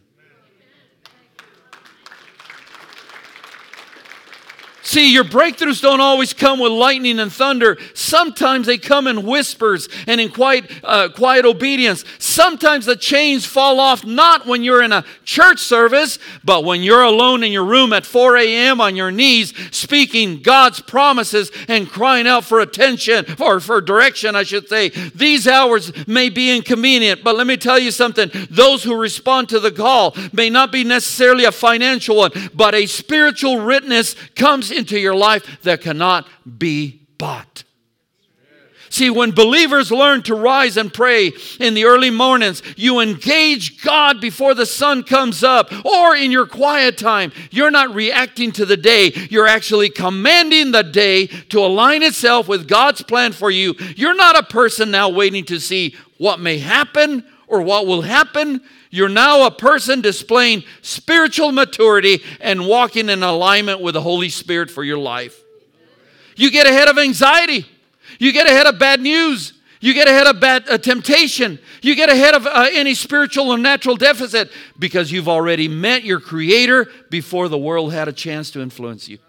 See, your breakthroughs don't always come with lightning and thunder. Sometimes they come in whispers and in quiet, uh, quiet obedience. Sometimes the chains fall off not when you're in a church service, but when you're alone in your room at four a.m. on your knees, speaking God's promises and crying out for attention, or for direction, I should say. These hours may be inconvenient, but let me tell you something. Those who respond to the call may not be necessarily a financial one, but a spiritual witness comes into your life that cannot be bought. See, when believers learn to rise and pray in the early mornings, you engage God before the sun comes up, or in your quiet time. You're not reacting to the day. You're actually commanding the day to align itself with God's plan for you. You're not a person now waiting to see what may happen or what will happen. You're now a person displaying spiritual maturity and walking in alignment with the Holy Spirit for your life. You get ahead of anxiety. You get ahead of bad news. You get ahead of bad uh, temptation. You get ahead of uh, any spiritual or natural deficit because you've already met your Creator before the world had a chance to influence you.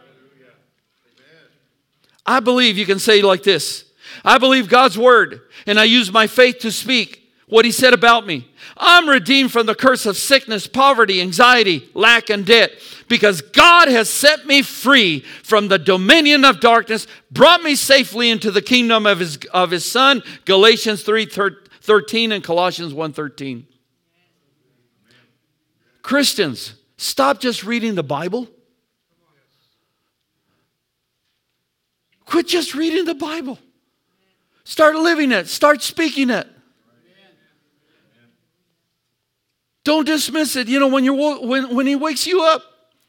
I believe you can say like this. I believe God's word, and I use my faith to speak what He said about me. I'm redeemed from the curse of sickness, poverty, anxiety, lack, and debt, because God has set me free from the dominion of darkness, brought me safely into the kingdom of His, of his Son, Galatians three thirteen and Colossians one thirteen. Christians, stop just reading the Bible. Quit just reading the Bible. Start living it. Start speaking it. Don't dismiss it. You know, when you're when, when He wakes you up.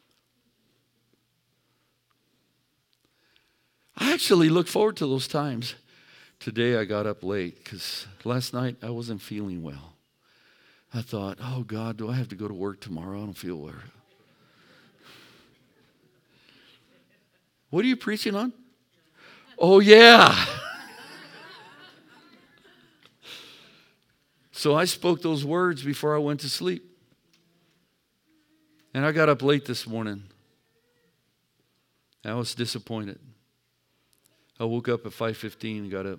I actually look forward to those times. Today I got up late because last night I wasn't feeling well. I thought, oh God, do I have to go to work tomorrow? I don't feel well. What are you preaching on? Oh yeah. So I spoke those words before I went to sleep. And I got up late this morning. I was disappointed. I woke up at five fifteen and got up.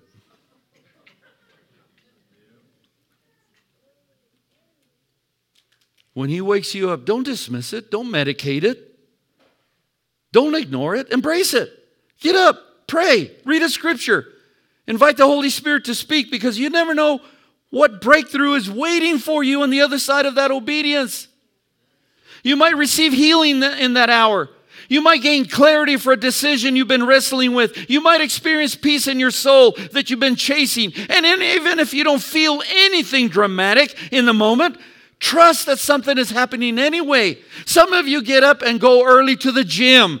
When He wakes you up, don't dismiss it. Don't medicate it. Don't ignore it. Embrace it. Get up. Pray. Read a scripture. Invite the Holy Spirit to speak, because you never know what breakthrough is waiting for you on the other side of that obedience. You might receive healing in that hour. You might gain clarity for a decision you've been wrestling with. You might experience peace in your soul that you've been chasing. And even if you don't feel anything dramatic in the moment, trust that something is happening anyway. Some of you get up and go early to the gym.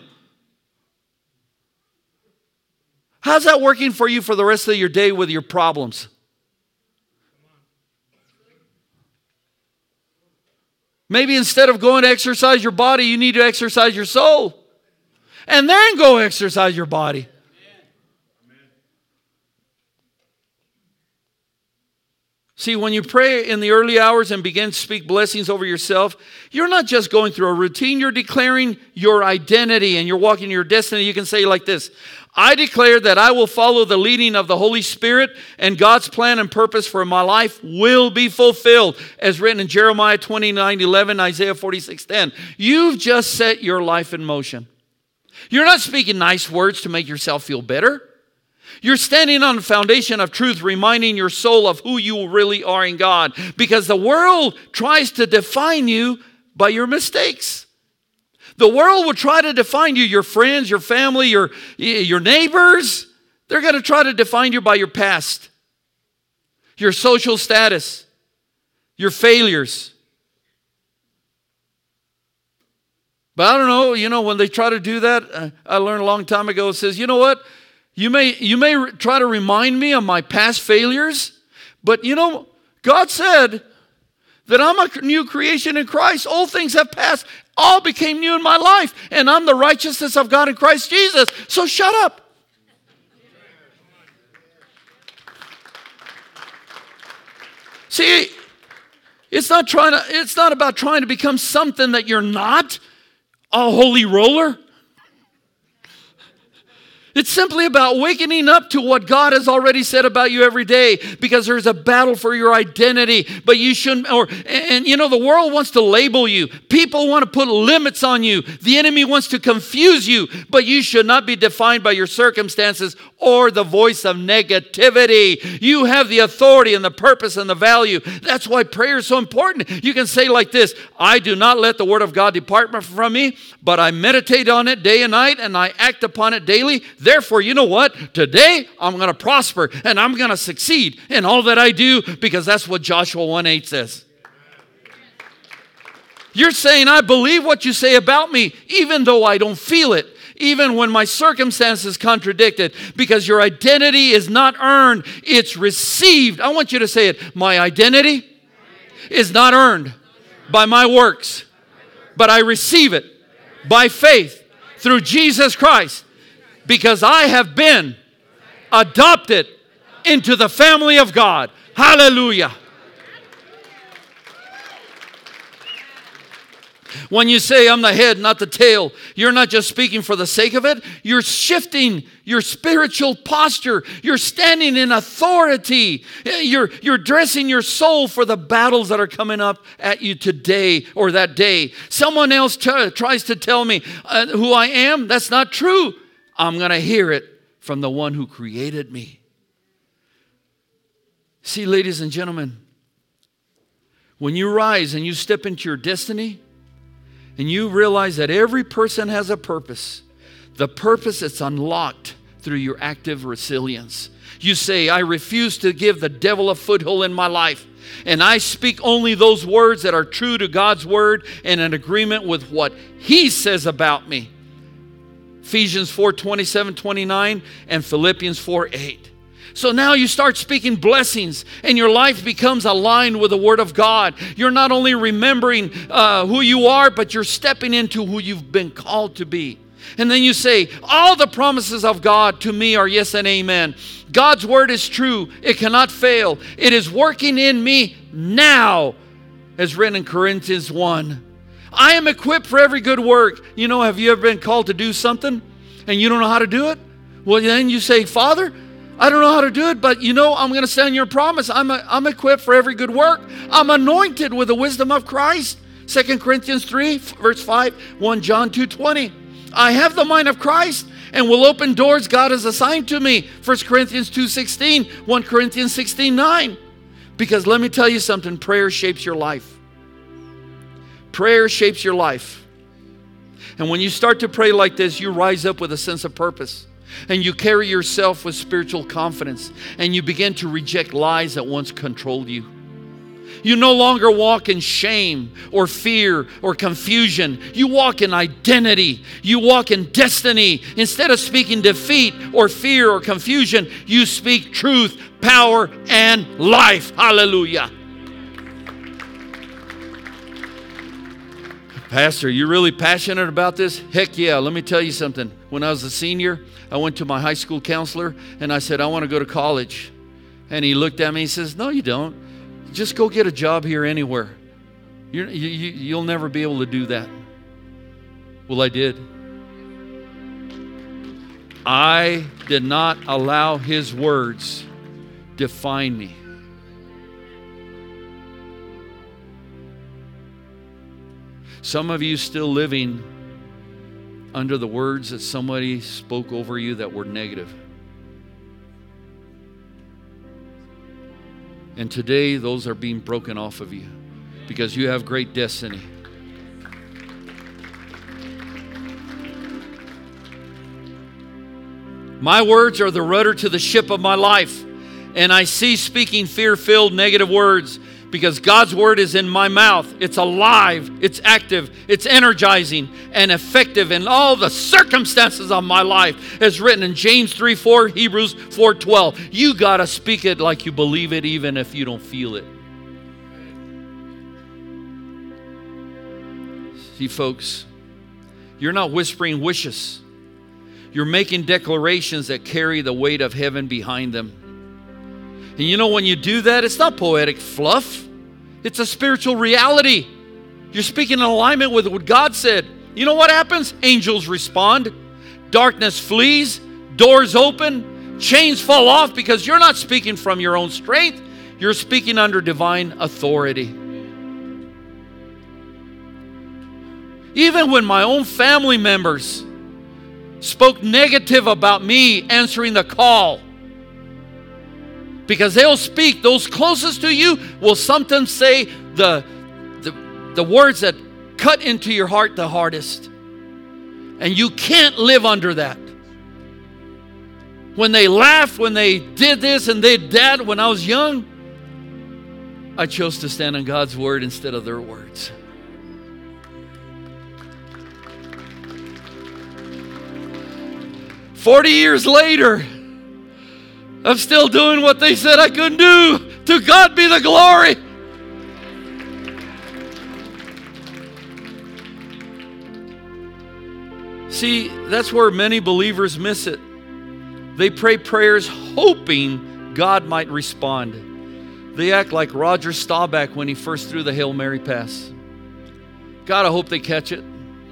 How's that working for you for the rest of your day with your problems? Maybe instead of going to exercise your body, you need to exercise your soul. And then go exercise your body. See, when you pray in the early hours and begin to speak blessings over yourself, you're not just going through a routine. You're declaring your identity and you're walking your destiny. You can say like this: I declare that I will follow the leading of the Holy Spirit, and God's plan and purpose for my life will be fulfilled, as written in Jeremiah twenty-nine eleven, Isaiah forty-six ten. You've just set your life in motion. You're not speaking nice words to make yourself feel better. You're standing on the foundation of truth, reminding your soul of who you really are in God, because the world tries to define you by your mistakes. The world will try to define you, your friends, your family, your, your neighbors. They're going to try to define you by your past, your social status, your failures. But I don't know, you know, when they try to do that, uh, I learned a long time ago, it says, you know what? You may, you may re- try to remind me of my past failures, but you know, God said that I'm a new creation in Christ. Old things have passed. All became new in my life. And I'm the righteousness of God in Christ Jesus. So shut up. See, it's not trying to, it's not about trying to become something that you're not. A holy roller. It's simply about waking up to what God has already said about you every day, because there's a battle for your identity. But you shouldn't, or, and you know, the world wants to label you. People want to put limits on you. The enemy wants to confuse you, but you should not be defined by your circumstances or the voice of negativity. You have the authority and the purpose and the value. That's why prayer is so important. You can say like this: I do not let the word of God depart from me, but I meditate on it day and night, and I act upon it daily. Therefore, you know what? Today, I'm going to prosper and I'm going to succeed in all that I do, because that's what Joshua one eight says. You're saying, I believe what you say about me, even though I don't feel it, even when my circumstances contradict it, because your identity is not earned, it's received. I want you to say it. My identity is not earned by my works, but I receive it by faith through Jesus Christ. Because I have been adopted into the family of God. Hallelujah. When you say I'm the head, not the tail, you're not just speaking for the sake of it. You're shifting your spiritual posture. You're standing in authority. You're, you're dressing your soul for the battles that are coming up at you today or that day. Someone else t- tries to tell me uh, who I am. That's not true. I'm going to hear it from the one who created me. See, ladies and gentlemen, when you rise and you step into your destiny and you realize that every person has a purpose, the purpose that's unlocked through your active resilience. You say, I refuse to give the devil a foothold in my life, and I speak only those words that are true to God's word and in agreement with what He says about me. Ephesians four twenty-seven twenty-nine and Philippians four eight. So now you start speaking blessings and your life becomes aligned with the Word of God. You're not only remembering uh, who you are, but you're stepping into who you've been called to be. And then you say, all the promises of God to me are yes and amen. God's Word is true. It cannot fail. It is working in me now, as written in Corinthians one. I am equipped for every good work. You know, have you ever been called to do something and you don't know how to do it? Well, then you say, Father, I don't know how to do it, but you know, I'm going to stand your promise. I'm, a, I'm equipped for every good work. I'm anointed with the wisdom of Christ. Second Corinthians three, verse five, First John two twenty. I have the mind of Christ and will open doors God has assigned to me. First Corinthians two sixteen, First Corinthians sixteen nine. Because let me tell you something, prayer shapes your life. Prayer shapes your life. And when you start to pray like this, you rise up with a sense of purpose. And you carry yourself with spiritual confidence. And you begin to reject lies that once controlled you. You no longer walk in shame or fear or confusion. You walk in identity. You walk in destiny. Instead of speaking defeat or fear or confusion, you speak truth, power, and life. Hallelujah. Pastor, you're really passionate about this? Heck yeah. Let me tell you something. When I was a senior, I went to my high school counselor and I said, I want to go to college. And he looked at me and says, no, you don't. Just go get a job here anywhere. You're, you, you, you'll never be able to do that. Well, I did. I did not allow His words define me. Some of you still living under the words that somebody spoke over you that were negative. And today, those are being broken off of you because you have great destiny. My words are the rudder to the ship of my life. And I cease speaking fear-filled negative words because God's word is in my mouth. It's alive, it's active, it's energizing and effective in all the circumstances of my life. As written in James three four, Hebrews four twelve. You got to speak it like you believe it even if you don't feel it. See, folks, you're not whispering wishes. You're making declarations that carry the weight of heaven behind them. And you know, when you do that, it's not poetic fluff. It's a spiritual reality. You're speaking in alignment with what God said. You know what happens? Angels respond. Darkness flees. Doors open. Chains fall off because you're not speaking from your own strength. You're speaking under divine authority. Even when my own family members spoke negative about me answering the call, because they'll speak, those closest to you will sometimes say the, the, the words that cut into your heart the hardest. And you can't live under that. When they laughed, when they did this and they did that when I was young, I chose to stand on God's word instead of their words. Forty years later, I'm still doing what they said I couldn't do. To God be the glory. See, that's where many believers miss it. They pray prayers hoping God might respond. They act like Roger Staubach when he first threw the Hail Mary pass. God, I hope they catch it.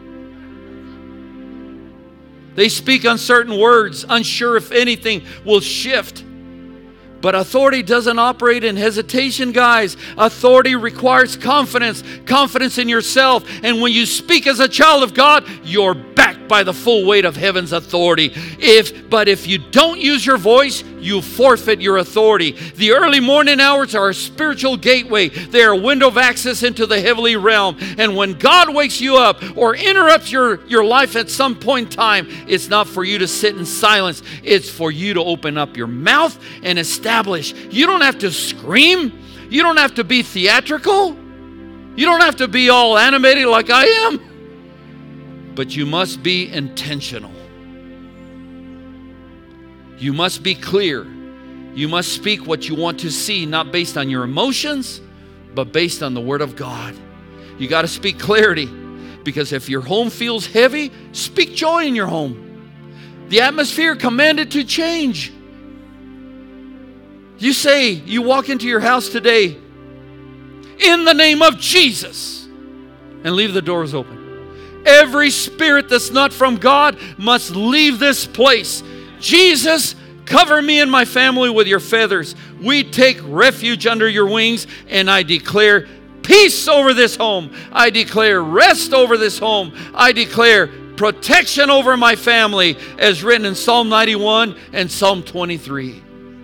They speak uncertain words, unsure if anything will shift. But authority doesn't operate in hesitation, guys. Authority requires confidence, confidence in yourself. And when you speak as a child of God, you're backed by the full weight of heaven's authority. If, but if you don't use your voice, you forfeit your authority. The early morning hours are a spiritual gateway. They are a window of access into the heavenly realm. And when God wakes you up or interrupts your, your life at some point in time, it's not for you to sit in silence. It's for you to open up your mouth and establish. You don't have to scream. You don't have to be theatrical. You don't have to be all animated like I am. But you must be intentional. You must be clear. You must speak what you want to see, not based on your emotions, but based on the Word of God. You got to speak clarity, because if your home feels heavy, speak joy in your home. The atmosphere commanded to change. You say, you walk into your house today, in the name of Jesus, and leave the doors open. Every spirit that's not from God must leave this place. Jesus, cover me and my family with your feathers. We take refuge under your wings, and I declare peace over this home. I declare rest over this home. I declare protection over my family, as written in Psalm ninety-one and Psalm twenty-three.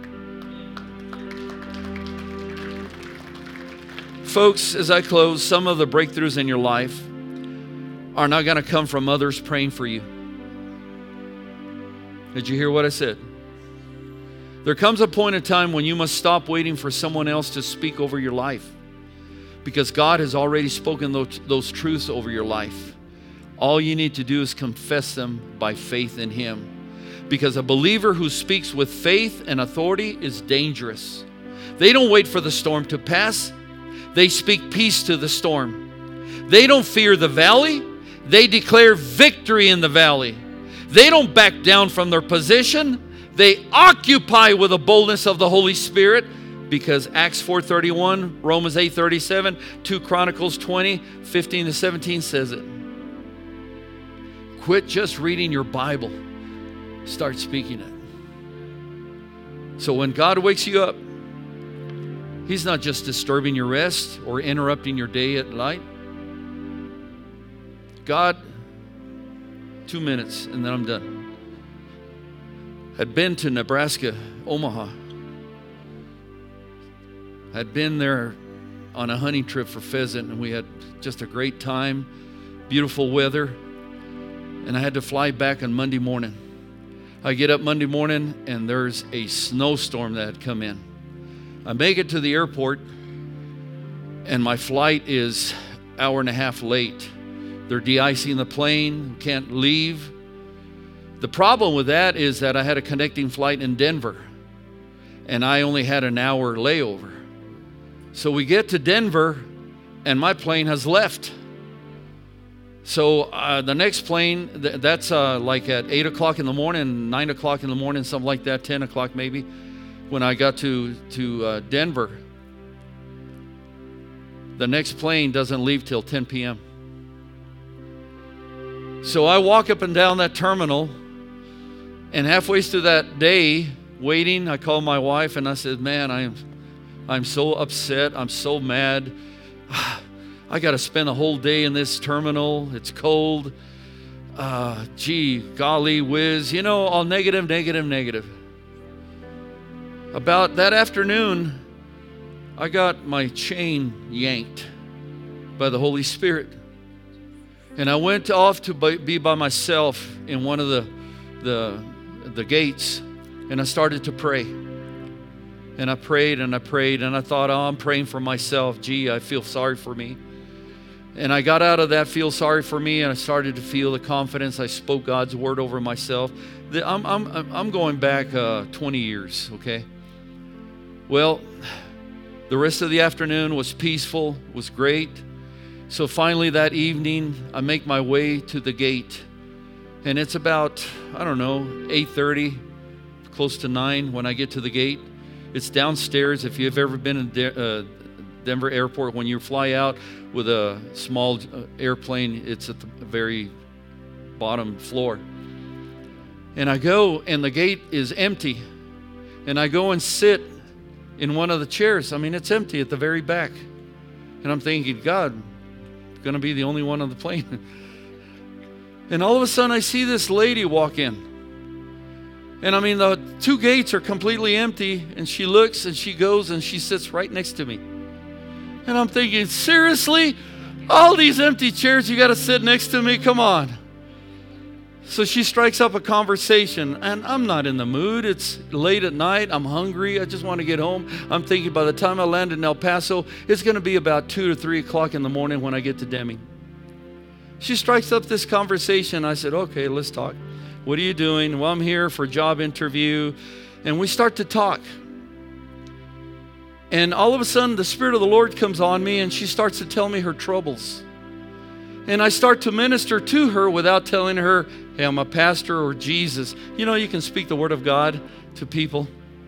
Folks, as I close, some of the breakthroughs in your life are not going to come from others praying for you. Did you hear what I said? There comes a point in time when you must stop waiting for someone else to speak over your life, because God has already spoken those, those truths over your life. All you need to do is confess them by faith in Him, because a believer who speaks with faith and authority is dangerous. They don't wait for the storm to pass. They speak peace to the storm. They don't fear the valley. They declare victory in the valley. They don't back down from their position. They occupy with the boldness of the Holy Spirit, because Acts four thirty-one, Romans eight thirty-seven, two Chronicles twenty, fifteen to seventeen says it. Quit just reading your Bible. start speaking it. So when God wakes you up, He's not just disturbing your rest or interrupting your day at night. God, two minutes and then I'm done. I'd been to Nebraska, Omaha. I'd been there on a hunting trip for pheasant, and we had just a great time, beautiful weather, and I had to fly back on Monday morning. I get up Monday morning, and there's a snowstorm that had come in. I make it to the airport, and my flight is an hour and a half late. They're de-icing the plane, can't leave. The problem with that is that I had a connecting flight in Denver, and I only had an hour layover. So we get to Denver, and my plane has left. So uh, the next plane, th- that's uh, like at eight o'clock in the morning, nine o'clock in the morning, something like that, ten o'clock maybe, when I got to, to uh, Denver. The next plane doesn't leave till ten p.m. So I walk up and down that terminal, and halfway through that day, waiting, I called my wife, and I said, man, I am, I'm so upset. I'm so mad. I got to spend a whole day in this terminal. It's cold. Uh, gee, golly whiz. You know, all negative, negative, negative. About that afternoon, I got my chain yanked by the Holy Spirit. And I went off to be by myself in one of the, the, the gates, and I started to pray. And I prayed and I prayed, and I thought, oh, I'm praying for myself. Gee, I feel sorry for me. And I got out of that feel sorry for me, and I started to feel the confidence. I spoke God's word over myself. I'm, I'm, I'm going back uh, twenty years, okay? Well, the rest of the afternoon was peaceful, was great. So finally that evening, I make my way to the gate. And it's about, I don't know, eight thirty, close to nine when I get to the gate. It's downstairs. If you've ever been in De- uh, Denver Airport, when you fly out with a small uh, airplane, it's at the very bottom floor. And I go, and the gate is empty. And I go and sit in one of the chairs. I mean, it's empty at the very back. And I'm thinking, God, I'm going to be the only one on the plane. And all of a sudden, I see this lady walk in. And I mean, the two gates are completely empty, and she looks and she goes and she sits right next to me. And I'm thinking, seriously? All these empty chairs, you got to sit next to me? Come on. So she strikes up a conversation, and I'm not in the mood. It's late at night. I'm hungry. I just want to get home. I'm thinking by the time I land in El Paso, it's going to be about two or three o'clock in the morning when I get to Deming. She strikes up this conversation. I said, okay, let's talk. What are you doing? Well, I'm here for a job interview. And we start to talk. And all of a sudden, the Spirit of the Lord comes on me, and she starts to tell me her troubles. And I start to minister to her without telling her, hey, I'm a pastor or Jesus. You know, you can speak the Word of God to people.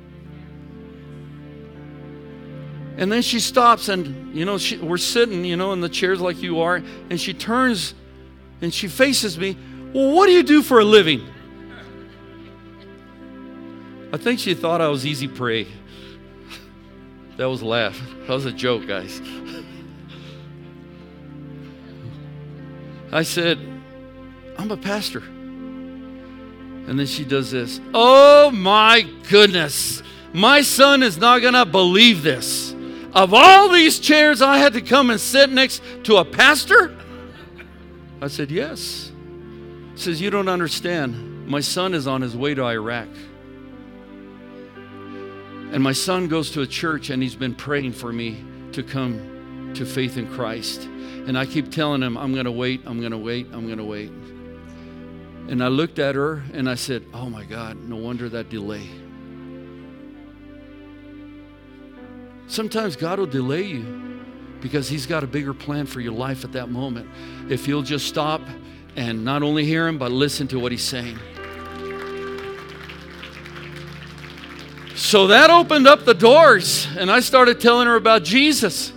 And then she stops, and, you know, she, we're sitting, you know, in the chairs like you are, and she turns and she faces me. Well, what do you do for a living? I think she thought I was easy prey. That was a laugh. That was a joke, guys. I said, I'm a pastor. And then she does this. Oh my goodness. My son is not going to believe this. Of all these chairs, I had to come and sit next to a pastor? I said, yes. She says, you don't understand. My son is on his way to Iraq. And my son goes to a church, and he's been praying for me to come to faith in Christ. And I keep telling him, I'm going to wait, I'm going to wait, I'm going to wait. And I looked at her, and I said, oh my God, no wonder that delay. Sometimes God will delay you because He's got a bigger plan for your life at that moment. If you'll just stop and not only hear Him, but listen to what He's saying. So that opened up the doors, and I started telling her about Jesus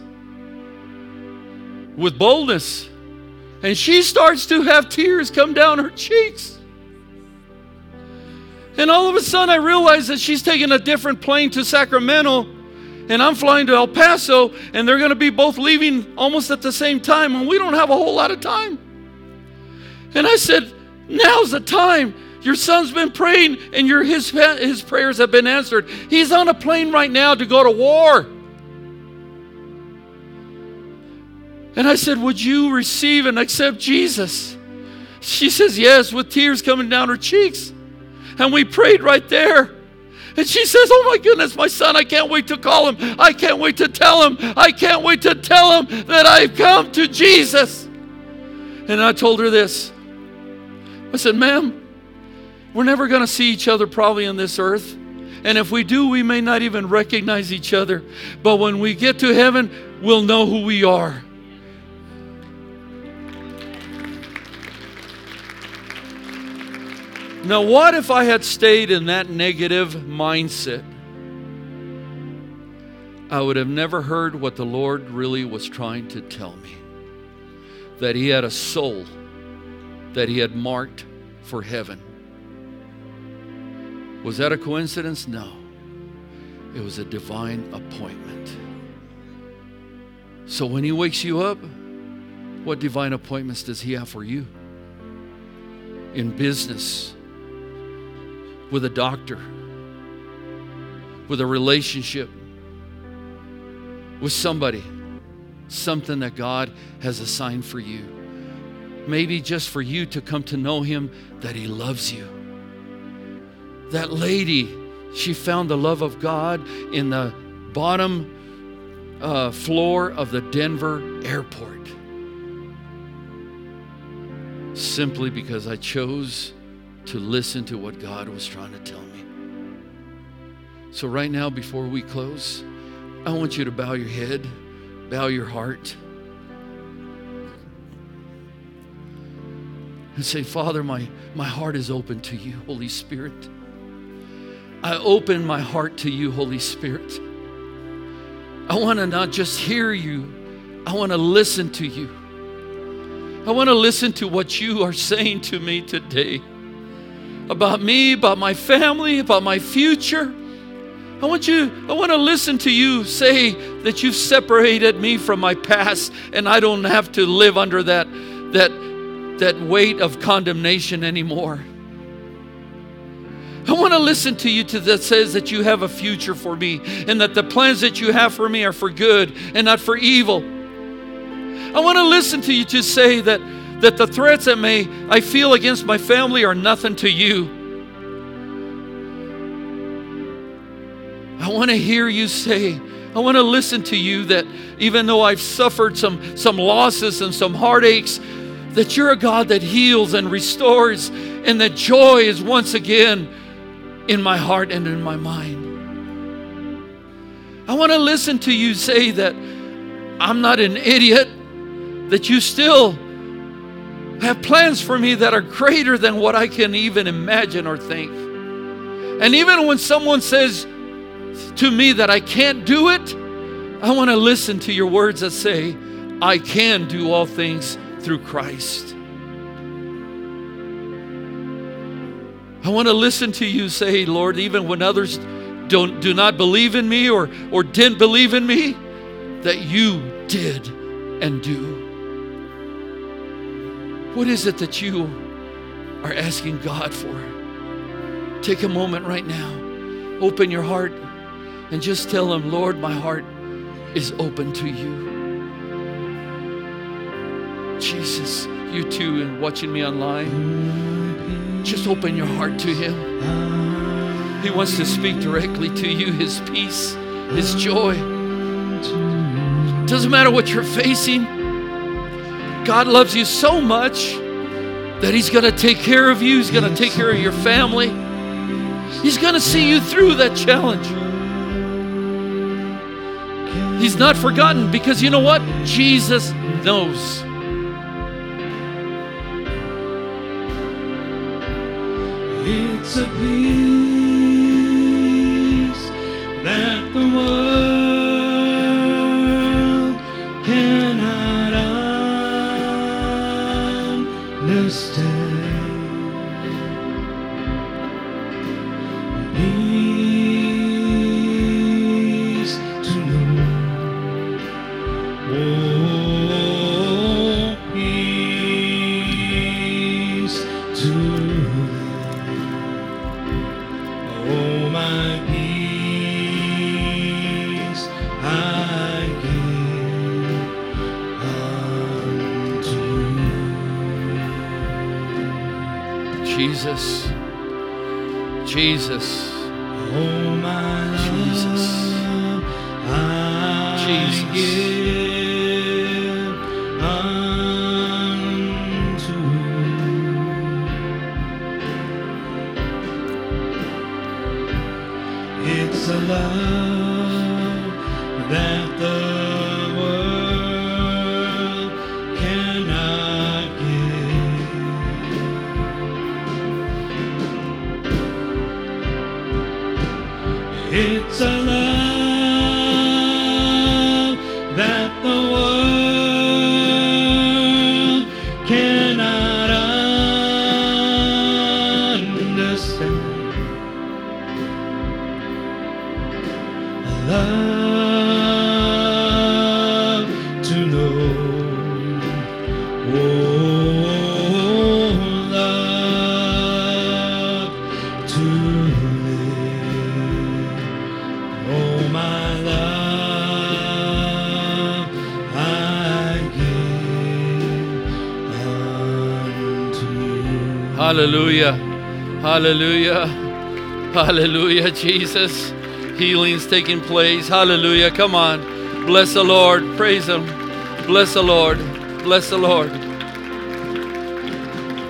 with boldness. And she starts to have tears come down her cheeks. And all of a sudden I realized that she's taking a different plane to Sacramento, and I'm flying to El Paso, and they're going to be both leaving almost at the same time, and we don't have a whole lot of time. And I said, now's the time. Your son's been praying, and your, his, his prayers have been answered. He's on a plane right now to go to war. And I said, would you receive and accept Jesus? She says, yes, with tears coming down her cheeks. And we prayed right there. And she says, oh my goodness, my son, I can't wait to call him. I can't wait to tell him. I can't wait to tell him that I've come to Jesus. And I told her this. I said, ma'am, we're never going to see each other probably on this earth. And if we do, we may not even recognize each other. But when we get to heaven, we'll know who we are. Now, what if I had stayed in that negative mindset? I would have never heard what the Lord really was trying to tell me. That He had a soul that He had marked for heaven. Was that a coincidence? No. It was a divine appointment. So when He wakes you up, what divine appointments does He have for you? In business, with a doctor, with a relationship, with somebody, something that God has assigned for you. Maybe just for you to come to know Him, that He loves you. That lady, she found the love of God in the bottom uh, floor of the Denver airport. Simply because I chose to listen to what God was trying to tell me. So right now, before we close, I want you to bow your head, bow your heart, and say, Father, my, my heart is open to you, Holy Spirit. I open my heart to you, Holy Spirit. I want to not just hear you, I want to listen to you. I want to listen to what you are saying to me today. About me, about my family, about my future. I want you, I want to listen to you say that you've separated me from my past and I don't have to live under that, that, that weight of condemnation anymore. I want to listen to you to that says that you have a future for me and that the plans that you have for me are for good and not for evil. I want to listen to you to say that that the threats that may I feel against my family are nothing to you. I want to hear you say, I want to listen to you that even though I've suffered some, some losses and some heartaches, that you're a God that heals and restores, and that joy is once again in my heart and in my mind. I want to listen to you say that I'm not an idiot, that you still have plans for me that are greater than what I can even imagine or think. And even when someone says to me that I can't do it, I want to listen to your words that say, I can do all things through Christ. I want to listen to you say, Lord, even when others don't do not believe in me or, or didn't believe in me, that you did and do. What is it that you are asking God for? Take a moment right now. Open your heart and just tell Him, Lord, my heart is open to you. Jesus, you too, and watching me online, just open your heart to Him. He wants to speak directly to you, His peace, His joy. Doesn't matter what you're facing. God loves you so much that He's going to take care of you. He's going to take care of your family. He's going to see you through that challenge. He's not forgotten because you know what? Jesus knows. It's a peace that the world cannot understand. Jesus. Jesus. Oh, my Jesus. love, I Jesus. give unto you. It's a love that the world cannot give. It's a love that the world cannot understand. A love to know. Oh, love to live. Oh, my love, I give unto you. Hallelujah. Hallelujah. Hallelujah, Jesus. Healing's taking place. Hallelujah. Come on. Bless the Lord. Praise Him. Bless the Lord. Bless the Lord.